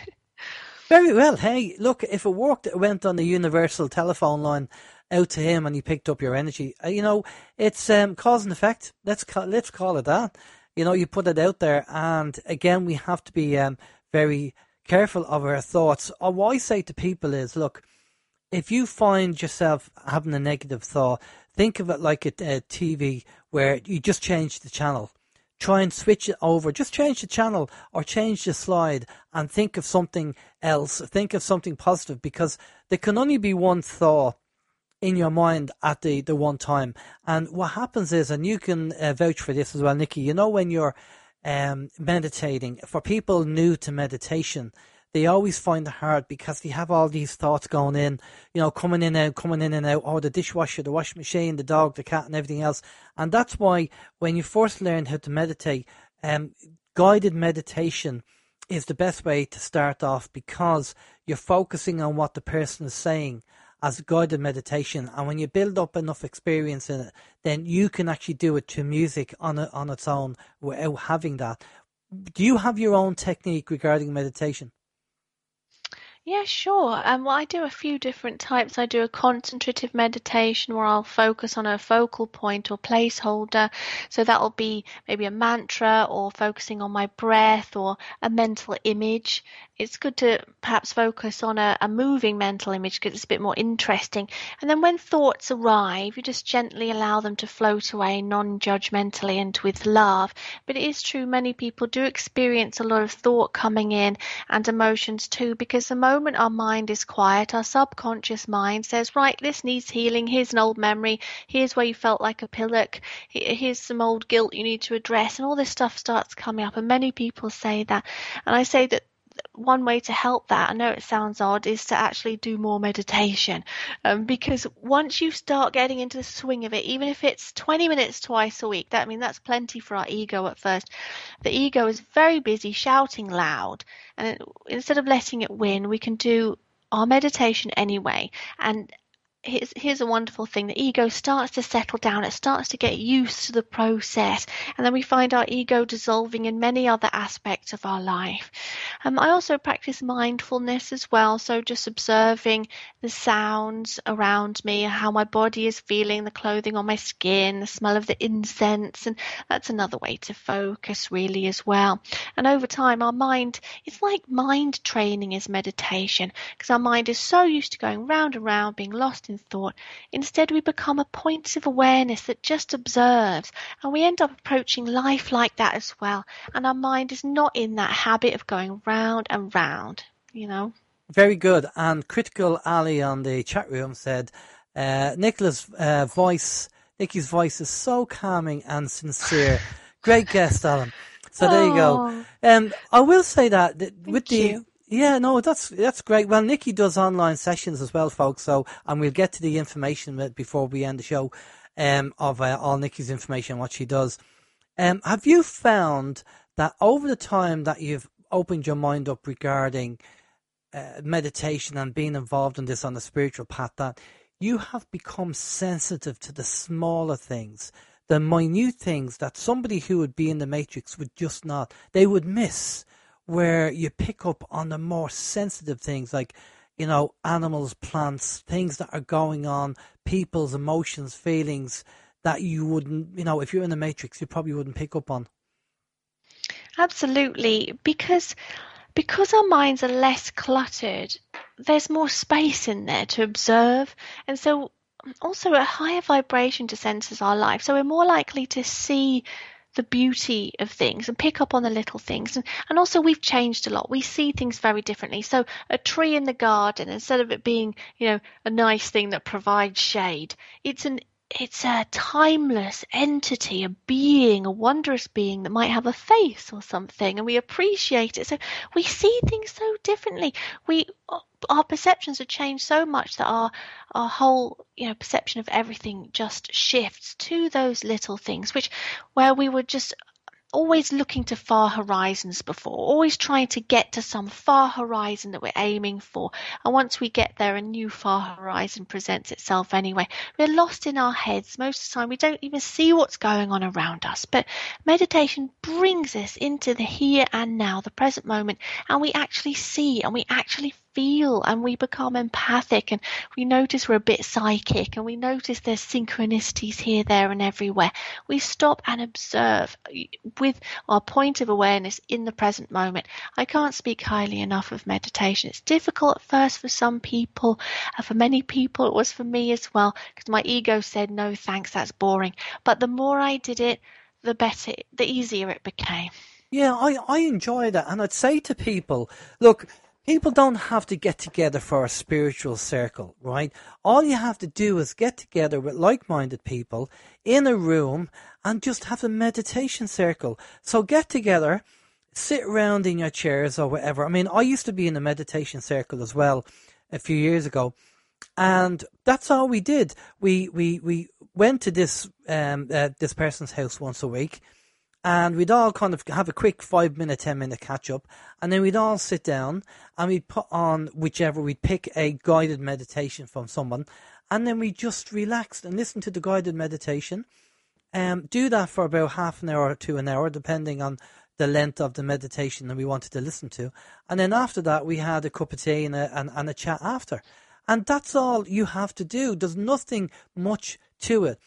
Very well. Hey, look, if it worked, it went on the universal telephone line out to him and he picked up your energy. Uh, you know, it's um, cause and effect. Let's call, let's call it that. You know, you put it out there, and again, we have to be um, very careful of our thoughts. Uh, what I say to people is, look, if you find yourself having a negative thought, think of it like a, a T V where you just change the channel. Try and switch it over. Just change the channel or change the slide and think of something else. Think of something positive, because there can only be one thought in your mind at the, the one time. And what happens is, and you can uh, vouch for this as well, Nikki, you know, when you're um, meditating, for people new to meditation, they always find it hard because they have all these thoughts going in, you know, coming in and out, coming in and out, or the dishwasher, the washing machine, the dog, the cat, and everything else. And that's why when you first learn how to meditate, um, guided meditation is the best way to start off, because you're focusing on what the person is saying as guided meditation. And when you build up enough experience in it, then you can actually do it to music on it, on its own without having that. Do you have your own technique regarding meditation? Yeah, sure. Um, well, I do a few different types. I do a concentrative meditation where I'll focus on a focal point or placeholder. So that'll be maybe a mantra or focusing on my breath or a mental image. it's good to perhaps focus on a, a moving mental image because it's a bit more interesting. And then when thoughts arrive, you just gently allow them to float away non-judgmentally and with love. But it is true, many people do experience a lot of thought coming in and emotions too, because the moment our mind is quiet, our subconscious mind says, right, this needs healing. Here's an old memory. Here's where you felt like a pillock. Here's some old guilt you need to address. And all this stuff starts coming up. And many people say that. And I say that one way to help that, I know it sounds odd, is to actually do more meditation, um, because once you start getting into the swing of it, even if it's twenty minutes twice a week, that I mean that's plenty for our ego at first. The ego is very busy shouting loud, and instead of letting it win, we can do our meditation anyway. And Here's, here's a wonderful thing. The ego starts to settle down. It starts to get used to the process. And then we find our ego dissolving in many other aspects of our life. Um, I also practice mindfulness as well. So just observing the sounds around me, how my body is feeling, the clothing on my skin, the smell of the incense. And that's another way to focus really as well. And over time, our mind, it's like mind training is meditation, because our mind is so used to going round and round, being lost in thought. Instead, we become a point of awareness that just observes, and we end up approaching life like that as well. And our mind is not in that habit of going round and round, you know. Very good. And Critical Ali on the chat room said, uh, Nicola's uh, voice, Nikki's voice is so calming and sincere. Great guest, Alan. So there you go. Um, I will say that, that with the you. Yeah, no, that's that's great. Well, Nikki does online sessions as well, folks. So, and we'll get to the information before we end the show, um, of uh, all Nikki's information, what she does. Um, have you found that over the time that you've opened your mind up regarding uh, meditation and being involved in this on the spiritual path, that you have become sensitive to the smaller things, the minute things that somebody who would be in the matrix would just not, they would miss? Where you pick up on the more sensitive things like, you know, animals, plants, things that are going on, people's emotions, feelings that you wouldn't, you know, if you're in the matrix, you probably wouldn't pick up on. Absolutely, because because our minds are less cluttered, there's more space in there to observe, and so also a higher vibration descends our life, so we're more likely to see the beauty of things and pick up on the little things. And, and also we've changed a lot. We see things very differently. So a tree in the garden, instead of it being, you know, a nice thing that provides shade, it's an it's a timeless entity, a being, a wondrous being that might have a face or something, and we appreciate it. So we see things so differently. We our perceptions have changed so much that our our whole, you know, perception of everything just shifts to those little things, which where we were just always looking to far horizons before, always trying to get to some far horizon that we're aiming for. And once we get there, a new far horizon presents itself anyway. We're lost in our heads. Most of the time, we don't even see what's going on around us. But meditation brings us into the here and now, the present moment, and we actually see and we actually feel, and we become empathic, and we notice we're a bit psychic, and we notice there's synchronicities here, there and everywhere. We stop and observe with our point of awareness in the present moment. I can't speak highly enough of meditation. It's difficult at first for some people, and for many people it was for me as well, because my ego said no thanks, that's boring. But the more I did it, the better, the easier it became. Yeah, I, I enjoy that, and I'd say to people, look, people don't have to get together for a spiritual circle, right? All you have to do is get together with like-minded people in a room and just have a meditation circle. So get together, sit around in your chairs or whatever. I mean, I used to be in a meditation circle as well a few years ago, and that's all we did. We we we went to this um uh, this person's house once a week, and we'd all kind of have a quick five minute, ten minute catch up. And then we'd all sit down and we'd put on whichever, we'd pick a guided meditation from someone. And then we just relaxed and listened to the guided meditation. Um, do that for about half an hour to an hour, depending on the length of the meditation that we wanted to listen to. And then after that, we had a cup of tea and a, and, and a chat after. And that's all you have to do. There's nothing much to it.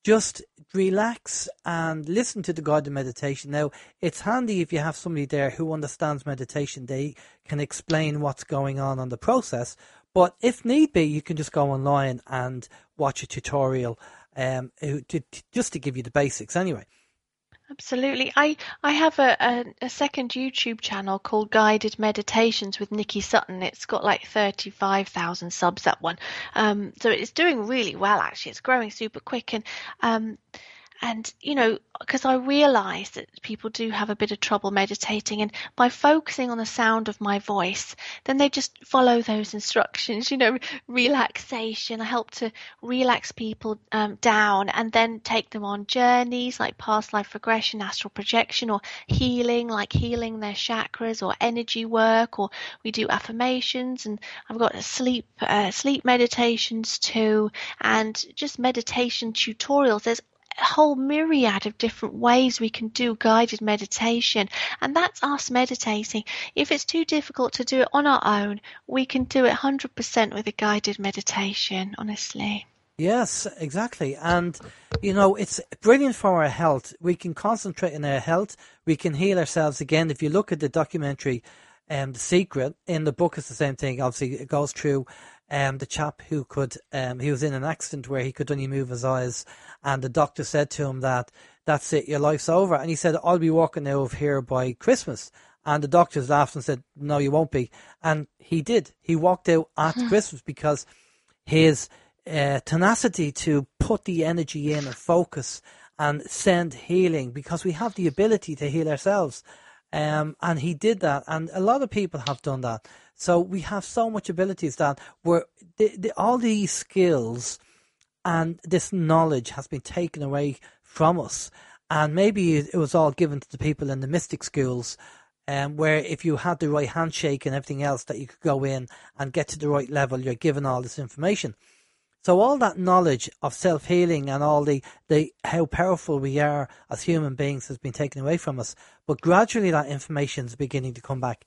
just relax and listen to the guided meditation. Now, it's handy if you have somebody there who understands meditation. They can explain what's going on on the process. But if need be, you can just go online and watch a tutorial um, to, to, just to give you the basics anyway. Absolutely. I, I have a, a, a second YouTube channel called Guided Meditations with Nikki Sutton. It's got like thirty-five thousand subs, that one. Um, so it's doing really well, actually. It's growing super quick. And, um, and you know, because I realise that people do have a bit of trouble meditating, and by focusing on the sound of my voice, then they just follow those instructions, you know, relaxation. I help to relax people um, down and then take them on journeys like past life regression, astral projection, or healing, like healing their chakras, or energy work, or we do affirmations, and I've got sleep, uh, sleep meditations too, and just meditation tutorials. There's a whole myriad of different ways we can do guided meditation, and that's us meditating. If it's too difficult to do it on our own, we can do it one hundred percent with a guided meditation, honestly. Yes, exactly. And, you know, it's brilliant for our health. We can concentrate on our health. We can heal ourselves again. If you look at the documentary, um, The Secret, in the book, it's the same thing. Obviously, it goes through um, the chap who could, um, he was in an accident where he could only move his eyes. And the doctor said to him that, that's it, your life's over. And he said, I'll be walking out of here by Christmas. And the doctors laughed and said, no, you won't be. And he did. He walked out at Christmas because his uh, tenacity to put the energy in and focus and send healing, because we have the ability to heal ourselves. Um, and he did that. And a lot of people have done that. So we have so much abilities that we're, the, the, all these skills and this knowledge has been taken away from us. And maybe it was all given to the people in the mystic schools, um, where if you had the right handshake and everything else, that you could go in and get to the right level, you're given all this information. So all that knowledge of self-healing and all the, the how powerful we are as human beings has been taken away from us. But gradually that information is beginning to come back.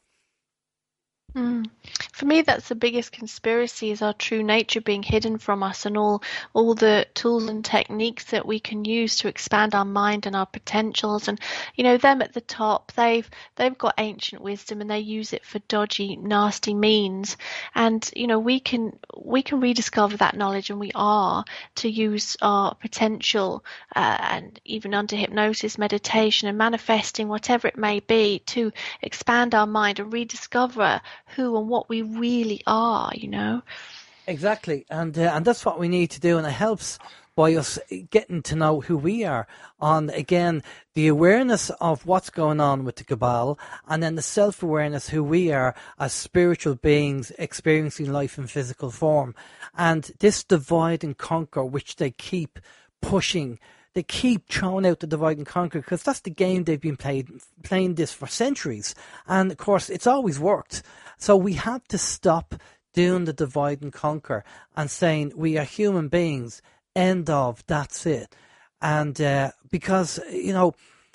Mm. For me, that's the biggest conspiracy, is our true nature being hidden from us, and all all the tools and techniques that we can use to expand our mind and our potentials. And you know, them at the top, they've they've got ancient wisdom, and they use it for dodgy, nasty means. And you know, we can we can rediscover that knowledge, and we are, to use our potential, uh, and even under hypnosis, meditation, and manifesting, whatever it may be, to expand our mind and rediscover who and what we really are, you know. Exactly, and uh, and that's what we need to do, and it helps by us getting to know who we are, on again the awareness of what's going on with the cabal, and then the self-awareness who we are as spiritual beings experiencing life in physical form. And this divide and conquer, which they keep pushing, they keep throwing out the divide and conquer, because that's the game they've been played, playing this for centuries. And of course, it's always worked. So we have to stop doing the divide and conquer and saying we are human beings, end of, that's it. And uh, because, you know,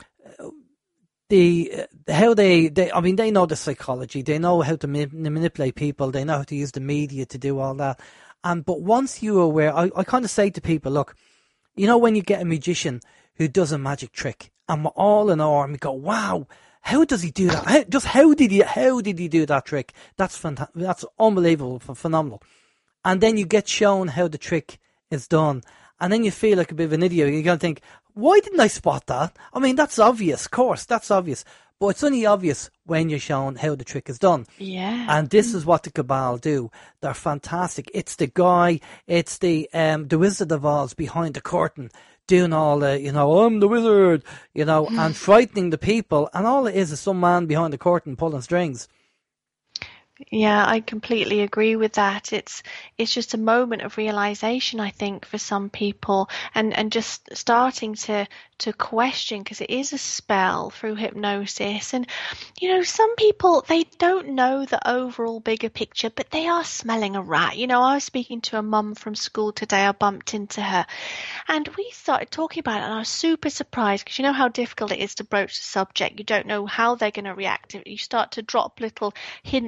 the how they, they, I mean, they know the psychology, they know how to ma- manipulate people, they know how to use the media to do all that. And but once you're aware, I, I kind of say to people, look, you know, when you get a magician who does a magic trick, and we're all in awe, and we go, wow, how does he do that? How, just how did he, how did he do that trick? That's fantastic. That's unbelievable, phenomenal. And then you get shown how the trick is done. And then you feel like a bit of an idiot. You're going to think, why didn't I spot that? I mean, that's obvious, of course, that's obvious. But it's only obvious when you're shown how the trick is done. Yeah. And this is what the cabal do. They're fantastic. It's the guy, it's the um, the Wizard of Oz behind the curtain, doing all the, you know, I'm the wizard, you know, and frightening the people. And all it is is some man behind the curtain pulling strings. Yeah, I completely agree with that. It's it's just a moment of realization, I think, for some people, and, and just starting to, to question, because it is a spell through hypnosis. And, you know, some people, they don't know the overall bigger picture, but they are smelling a rat. You know, I was speaking to a mum from school today. I bumped into her, and we started talking about it, and I was super surprised, because you know how difficult it is to broach the subject. You don't know how they're going to react. You start to drop little hints of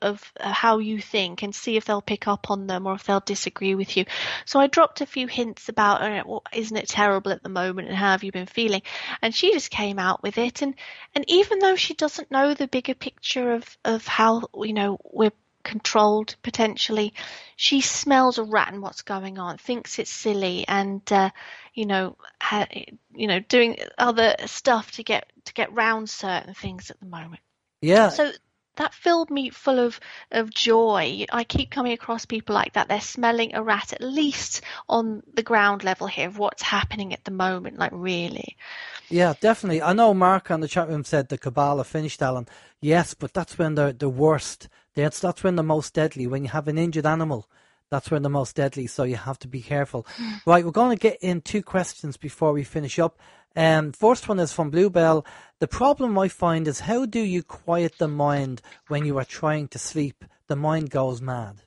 of uh, how you think and see if they'll pick up on them or if they'll disagree with you. So I dropped a few hints about, uh, well, isn't it terrible at the moment and how have you been feeling? And she just came out with it. And, and even though she doesn't know the bigger picture of, of how, you know, we're controlled potentially, she smells a rat and what's going on, thinks it's silly, and uh, you know, ha, you know, doing other stuff to get to get round certain things at the moment. Yeah. So that filled me full of of joy. I keep coming across people like that. They're smelling a rat, at least on the ground level here, of what's happening at the moment. Like, really. Yeah, definitely. I know Mark on the chat room said the Kabbalah finished, Alan. Yes, but that's when they're the worst. That's, that's when the most deadly. When you have an injured animal, that's when the most deadly. So you have to be careful. Right, we're going to get in two questions before we finish up. Um, first one is from Bluebell. The problem I find is, how do you quiet the mind when you are trying to sleep? The mind goes mad.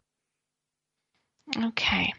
Okay.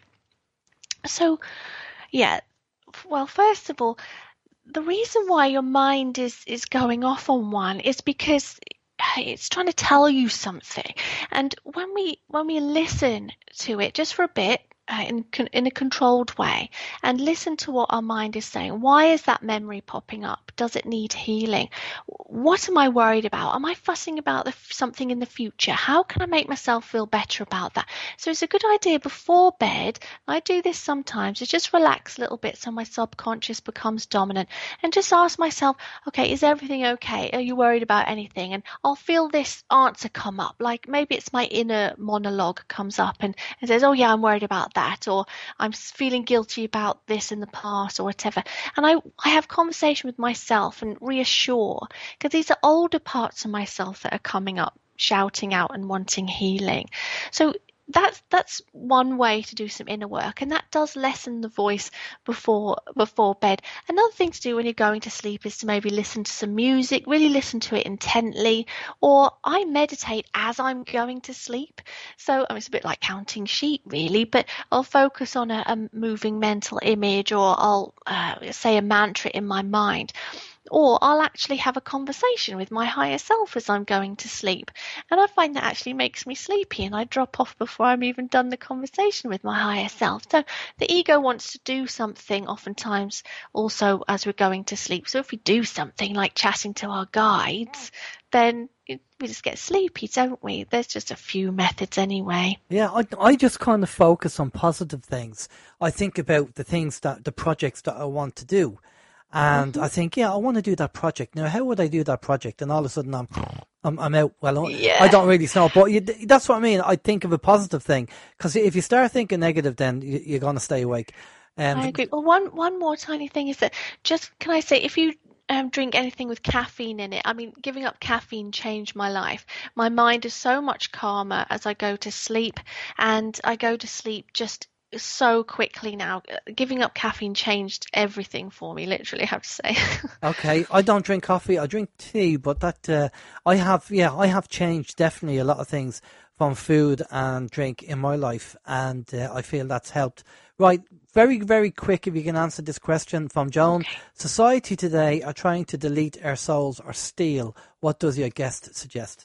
So, yeah. Well, first of all, the reason why your mind is, is going off on one is because it's trying to tell you something. And when we when we listen to it just for a bit, uh, in in a controlled way, and listen to what our mind is saying, why is that memory popping up? Does it need healing? What am I worried about? Am I fussing about the, something in the future? How can I make myself feel better about that? So it's a good idea before bed. I do this sometimes. Is just relax a little bit so my subconscious becomes dominant, and just ask myself, okay, is everything okay? Are you worried about anything? And I'll feel this answer come up. Like maybe it's my inner monologue comes up and, and says, oh yeah, I'm worried about that. Or I'm feeling guilty about this in the past or whatever. And I, I have conversation with myself and reassure, because these are older parts of myself that are coming up, shouting out and wanting healing. So that's that's one way to do some inner work, and that does lessen the voice before before bed. Another thing to do when you're going to sleep is to maybe listen to some music, really listen to it intently. Or I meditate as I'm going to sleep, so I mean, it's a bit like counting sheep really, but I'll focus on a, a moving mental image, or I'll uh, say a mantra in my mind. Or I'll actually have a conversation with my higher self as I'm going to sleep. And I find that actually makes me sleepy, and I drop off before I'm even done the conversation with my higher self. So the ego wants to do something oftentimes also as we're going to sleep. So if we do something like chatting to our guides, then we just get sleepy, don't we? There's just a few methods anyway. Yeah, I, I just kind of focus on positive things. I think about the things that, the projects that I want to do. And mm-hmm. I think, yeah, I want to do that project. Now, how would I do that project? And all of a sudden, I'm, I'm, I'm out. Well, yeah. I don't really know, but you, that's what I mean. I think of a positive thing, because if you start thinking negative, then you, you're going to stay awake. Um, I agree. Well, one one more tiny thing is that, just can I say, if you um, drink anything with caffeine in it, I mean, giving up caffeine changed my life. My mind is so much calmer as I go to sleep, and I go to sleep just so quickly now. Giving up caffeine changed everything for me, literally, I have to say. Okay, I don't drink coffee. I drink tea, but that uh, I have, yeah, I have changed definitely a lot of things from food and drink in my life, and uh, I feel that's helped. Right, very, very quick, if you can answer this question from Joan. Okay. Society today are trying to delete our souls or steal. What does your guest suggest?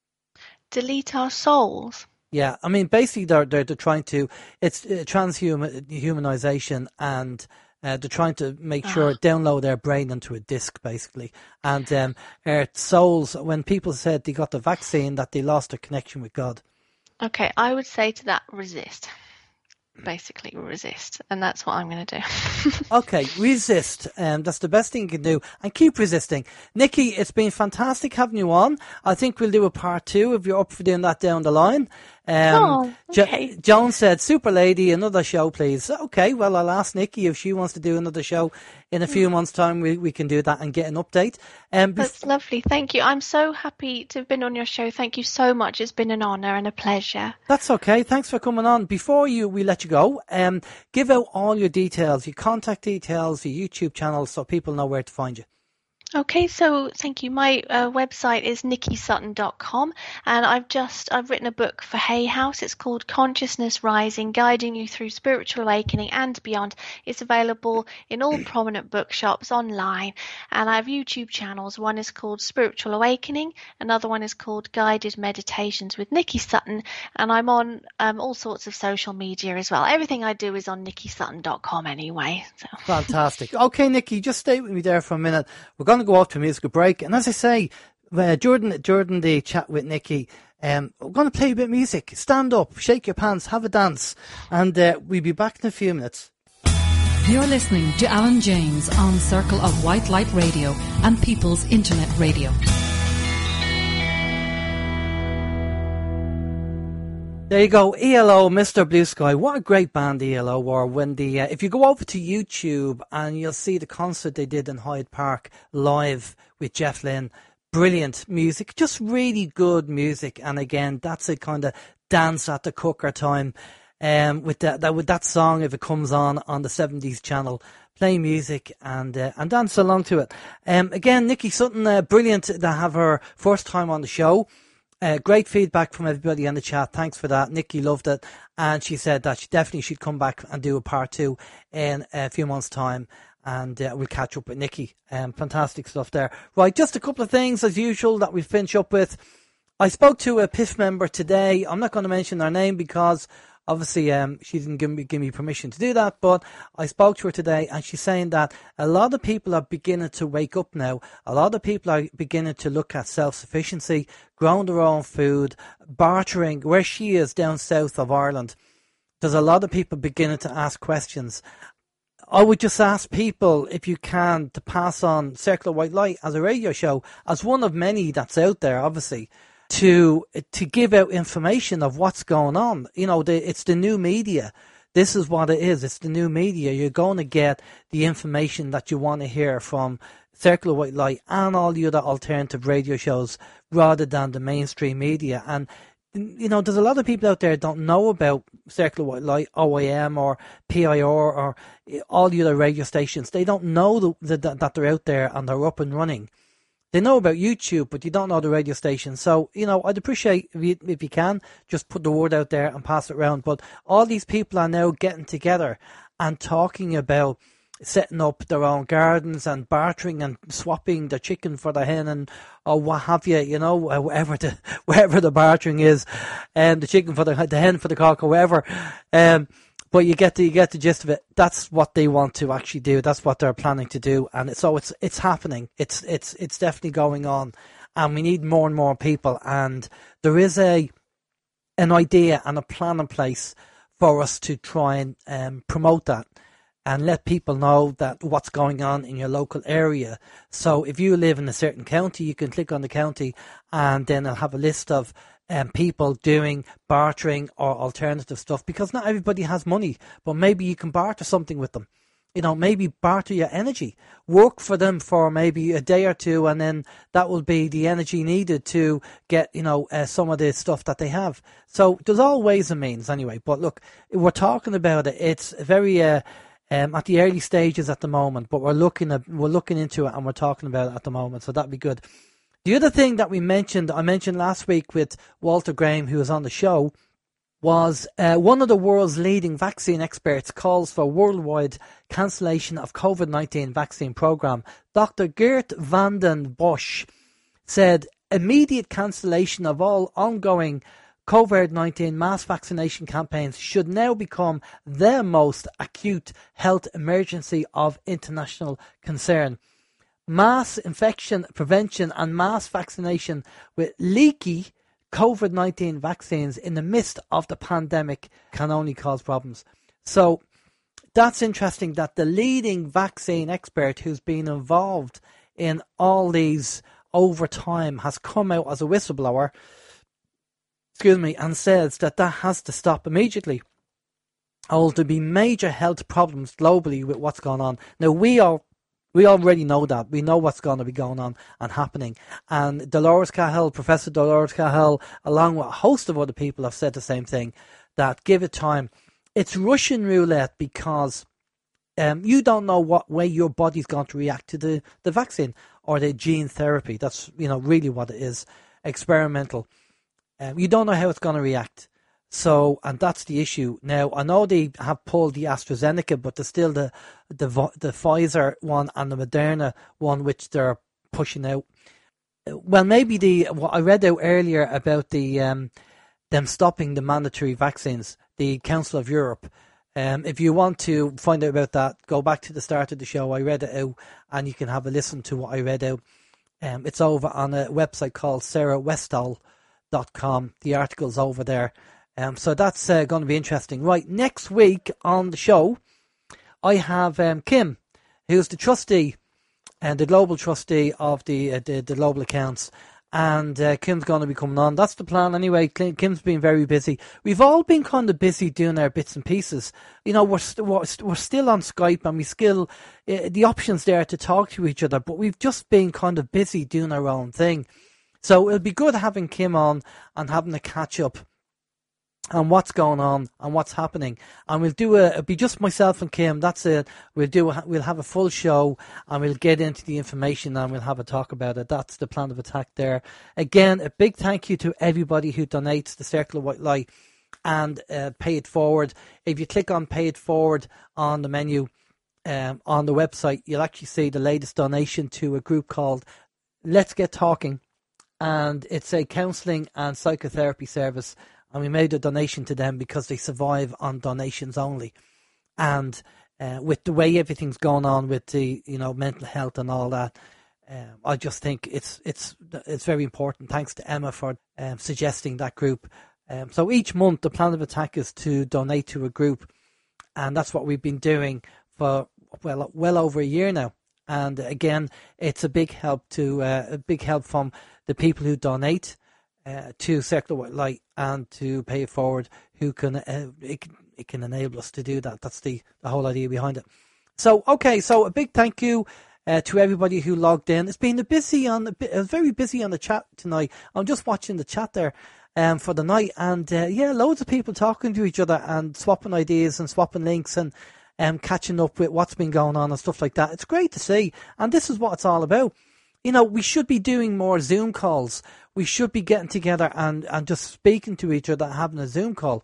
Delete our souls? Yeah, I mean, basically, they're they're, they're trying to, it's uh, transhumanization, and uh, they're trying to make sure, ah. download their brain into a disc, basically. And um, our souls, when people said they got the vaccine, that they lost their connection with God. Okay, I would say to that, resist. Basically, resist, and that's what I'm going to do. Okay, resist. Um, that's the best thing you can do, and keep resisting. Nikki, it's been fantastic having you on. I think we'll do a part two if you're up for doing that down the line. Um, oh, okay. Jo- Joan said, super lady, another show, please. Okay, well, I'll ask Nikki if she wants to do another show in a few mm. months' time. We, we can do that and get an update. Um, That's bef- lovely. Thank you. I'm so happy to have been on your show. Thank you so much. It's been an honour and a pleasure. That's okay. Thanks for coming on. Before you, we let you go, um, give out all your details, your contact details, your YouTube channel, so people know where to find you. Okay, so thank you. My uh, website is nikki sutton dot com, and I've just I've written a book for Hay House. It's called Consciousness Rising: Guiding You Through Spiritual Awakening and Beyond. It's available in all prominent bookshops online, and I have YouTube channels. One is called Spiritual Awakening, another one is called Guided Meditations with Nikki Sutton, and I'm on um, all sorts of social media as well. Everything I do is on nikki sutton dot com anyway. So. Fantastic. Okay, Nikki, just stay with me there for a minute. We're going to go off to a musical break, and as I say, uh, during, during the chat with Nikki, um, we're going to play a bit of music. Stand up, shake your pants, have a dance, and uh, we'll be back in a few minutes. You're listening to Alan James on Circle of White Light Radio and People's Internet Radio. There you go, E L O, Mister Blue Sky. What a great band E L O were. When the uh, if you go over to YouTube and you'll see the concert they did in Hyde Park live with Jeff Lynne. Brilliant music, just really good music. And again, that's a kind of dance at the cooker time. Um, with that, that with that song, if it comes on on the seventies channel, play music and uh, and dance along to it. Um, again, Nikki Sutton, uh, brilliant to have her first time on the show. Uh, great feedback from everybody in the chat. Thanks for that. Nikki loved it, and she said that she definitely should come back and do a part two in a few months' time, and uh, we'll catch up with Nikki. Um, fantastic stuff there. Right, just a couple of things as usual that we finish up with. I spoke to a P I F member today. I'm not going to mention her name because obviously um, she didn't give me, give me permission to do that, but I spoke to her today and she's saying that a lot of people are beginning to wake up now. A lot of people are beginning to look at self-sufficiency, growing their own food, bartering. Where she is down south of Ireland, there's a lot of people beginning to ask questions. I would just ask people, if you can, to pass on Circle of White Light as a radio show, as one of many that's out there, obviously, to to give out information of what's going on. You know, the, it's the new media. This is what it is. It's the new media. You're going to get the information that you want to hear from Circle of White Light and all the other alternative radio shows rather than the mainstream media. And, you know, there's a lot of people out there that don't know about Circle of White Light, O A M or P I R or all the other radio stations. They don't know the, the, that they're out there and they're up and running. They know about YouTube, but you don't know the radio station. So, you know, I'd appreciate if you, if you can, just put the word out there and pass it around. But all these people are now getting together and talking about setting up their own gardens and bartering and swapping the chicken for the hen and or what have you, you know, wherever the wherever the bartering is, and um, the chicken for the the hen for the cock or whatever. Um, But you get the you get the gist of it. That's what they want to actually do. That's what they're planning to do, and it's, so it's it's happening. It's it's it's definitely going on, and we need more and more people. And there is a an idea and a plan in place for us to try and um, promote that and let people know that what's going on in your local area. So if you live in a certain county, you can click on the county, and then it'll have a list of Um, people doing bartering or alternative stuff, because not everybody has money, but maybe you can barter something with them. You know, maybe barter your energy, work for them for maybe a day or two, and then that will be the energy needed to get, you know, uh, some of the stuff that they have. So there's all ways and means anyway. But look, we're talking about it. It's very uh, um, at the early stages at the moment, but we're looking at we're looking into it and we're talking about it at the moment. So that'd be good. The other thing that we mentioned, I mentioned last week with Walter Graham, who was on the show, was uh, one of the world's leading vaccine experts calls for worldwide cancellation of COVID nineteen vaccine program. Doctor Geert van den Bosch said immediate cancellation of all ongoing COVID nineteen mass vaccination campaigns should now become the most acute health emergency of international concern. Mass infection prevention and mass vaccination with leaky COVID nineteen vaccines in the midst of the pandemic can only cause problems. So that's interesting that the leading vaccine expert who's been involved in all these over time has come out as a whistleblower, excuse me, and says that that has to stop immediately. Oh, there'll be major health problems globally with what's going on. Now, we are We already know that. We know what's going to be going on and happening. And Dolores Cahill, Professor Dolores Cahill, along with a host of other people have said the same thing, that give it time. It's Russian roulette because um, you don't know what way your body's going to react to the, the vaccine. or the gene therapy. That's, you know, really what it is, experimental. Um, you don't know how it's going to react. So, and that's the issue. Now, I know they have pulled the AstraZeneca, but there's still the, the, the Pfizer one and the Moderna one, which they're pushing out. Well, maybe the, what I read out earlier about the, um, them stopping the mandatory vaccines, the Council of Europe. Um, if you want to find out about that, go back to the start of the show. I read it out, and you can have a listen to what I read out. Um, it's over on a website called sarah westall dot com. The article's over there. Um, so that's uh, going to be interesting. Right, next week on the show, I have um, Kim, who's the trustee and the global trustee of the uh, the, the global accounts. And uh, Kim's going to be coming on. That's the plan anyway. Kim's been very busy. We've all been kind of busy doing our bits and pieces. You know, we're, st- we're, st- we're still on Skype, and we still, uh, the option's there to talk to each other, but we've just been kind of busy doing our own thing. So it'll be good having Kim on and having a catch up on what's going on and what's happening. And we'll do a, it'll be just myself and Kim. That's it. We'll do, a, we'll have a full show, and we'll get into the information, and we'll have a talk about it. That's the plan of attack there. Again, a big thank you to everybody who donates the Circle of White Light and uh, Pay It Forward. If you click on Pay It Forward on the menu um, on the website, you'll actually see the latest donation to a group called Let's Get Talking. And it's a counselling and psychotherapy service. And we made a donation to them because they survive on donations only. And uh, with the way everything's going on with the, you know, mental health and all that, um, I just think it's it's it's very important. Thanks to Emma for um, suggesting that group. Um, so each month the plan of attack is to donate to a group, and that's what we've been doing for well well over a year now. And again, it's a big help to uh, a big help from the people who donate uh, to Circle of White Light and to Pay It Forward, who can uh, it, can it can enable us to do that. That's the, the whole idea behind it. So okay, so a big thank you uh, to everybody who logged in. It's been a busy on the it was very busy on the chat tonight. I'm just watching the chat there um, for the night, and uh, yeah, loads of people talking to each other and swapping ideas and swapping links and um, catching up with what's been going on and stuff like that. It's great to see, and this is what it's all about. You know, we should be doing more Zoom calls. We should be getting together and, and just speaking to each other, having a Zoom call.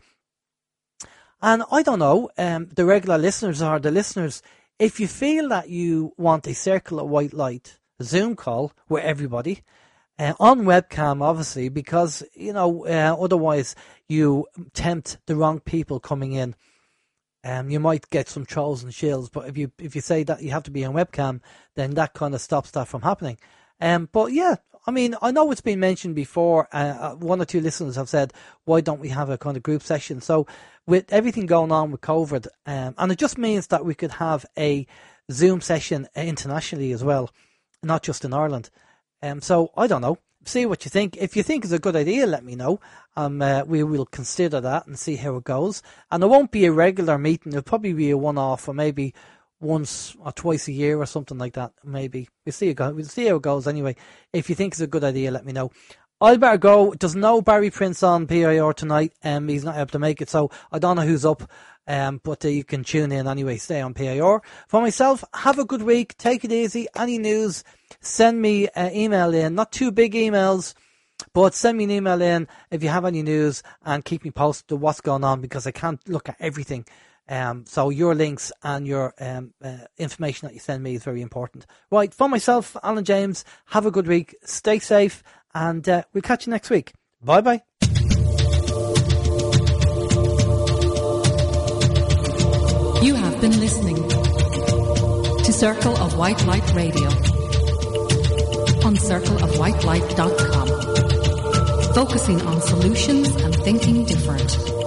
And I don't know, um, the regular listeners or the listeners, if you feel that you want a Circle of White Light Zoom call with everybody, uh, on webcam, obviously, because, you know, uh, otherwise you tempt the wrong people coming in. Um, you might get some trolls and shills, but if you if you say that you have to be on webcam, then that kind of stops that from happening. Um, but yeah, I mean, I know it's been mentioned before. Uh, one or two listeners have said, why don't we have a kind of group session? So with everything going on with COVID, um, and it just means that we could have a Zoom session internationally as well, not just in Ireland. Um, so I don't know. See what you think. If you think it's a good idea, let me know. Um, uh, we will consider that and see how it goes. And it won't be a regular meeting. It'll probably be a one-off, or maybe once or twice a year or something like that. Maybe we'll see. It go. We'll see how it goes. Anyway, if you think it's a good idea, let me know. I better go. There's no Barry Prince on P I R tonight. Um, he's not able to make it, so I don't know who's up. Um, but uh, you can tune in anyway. Stay on P I R. For myself, have a good week. Take it easy. Any news, send me an email in. Not too big emails, but send me an email in if you have any news, and keep me posted to what's going on, because I can't look at everything. Um, so your links and your um, uh, information that you send me is very important. Right, for myself, Alan James, have a good week. Stay safe, and uh, we'll catch you next week. Bye bye. You have been listening to Circle of White Light Radio on circle of white light dot com, focusing on solutions and thinking different.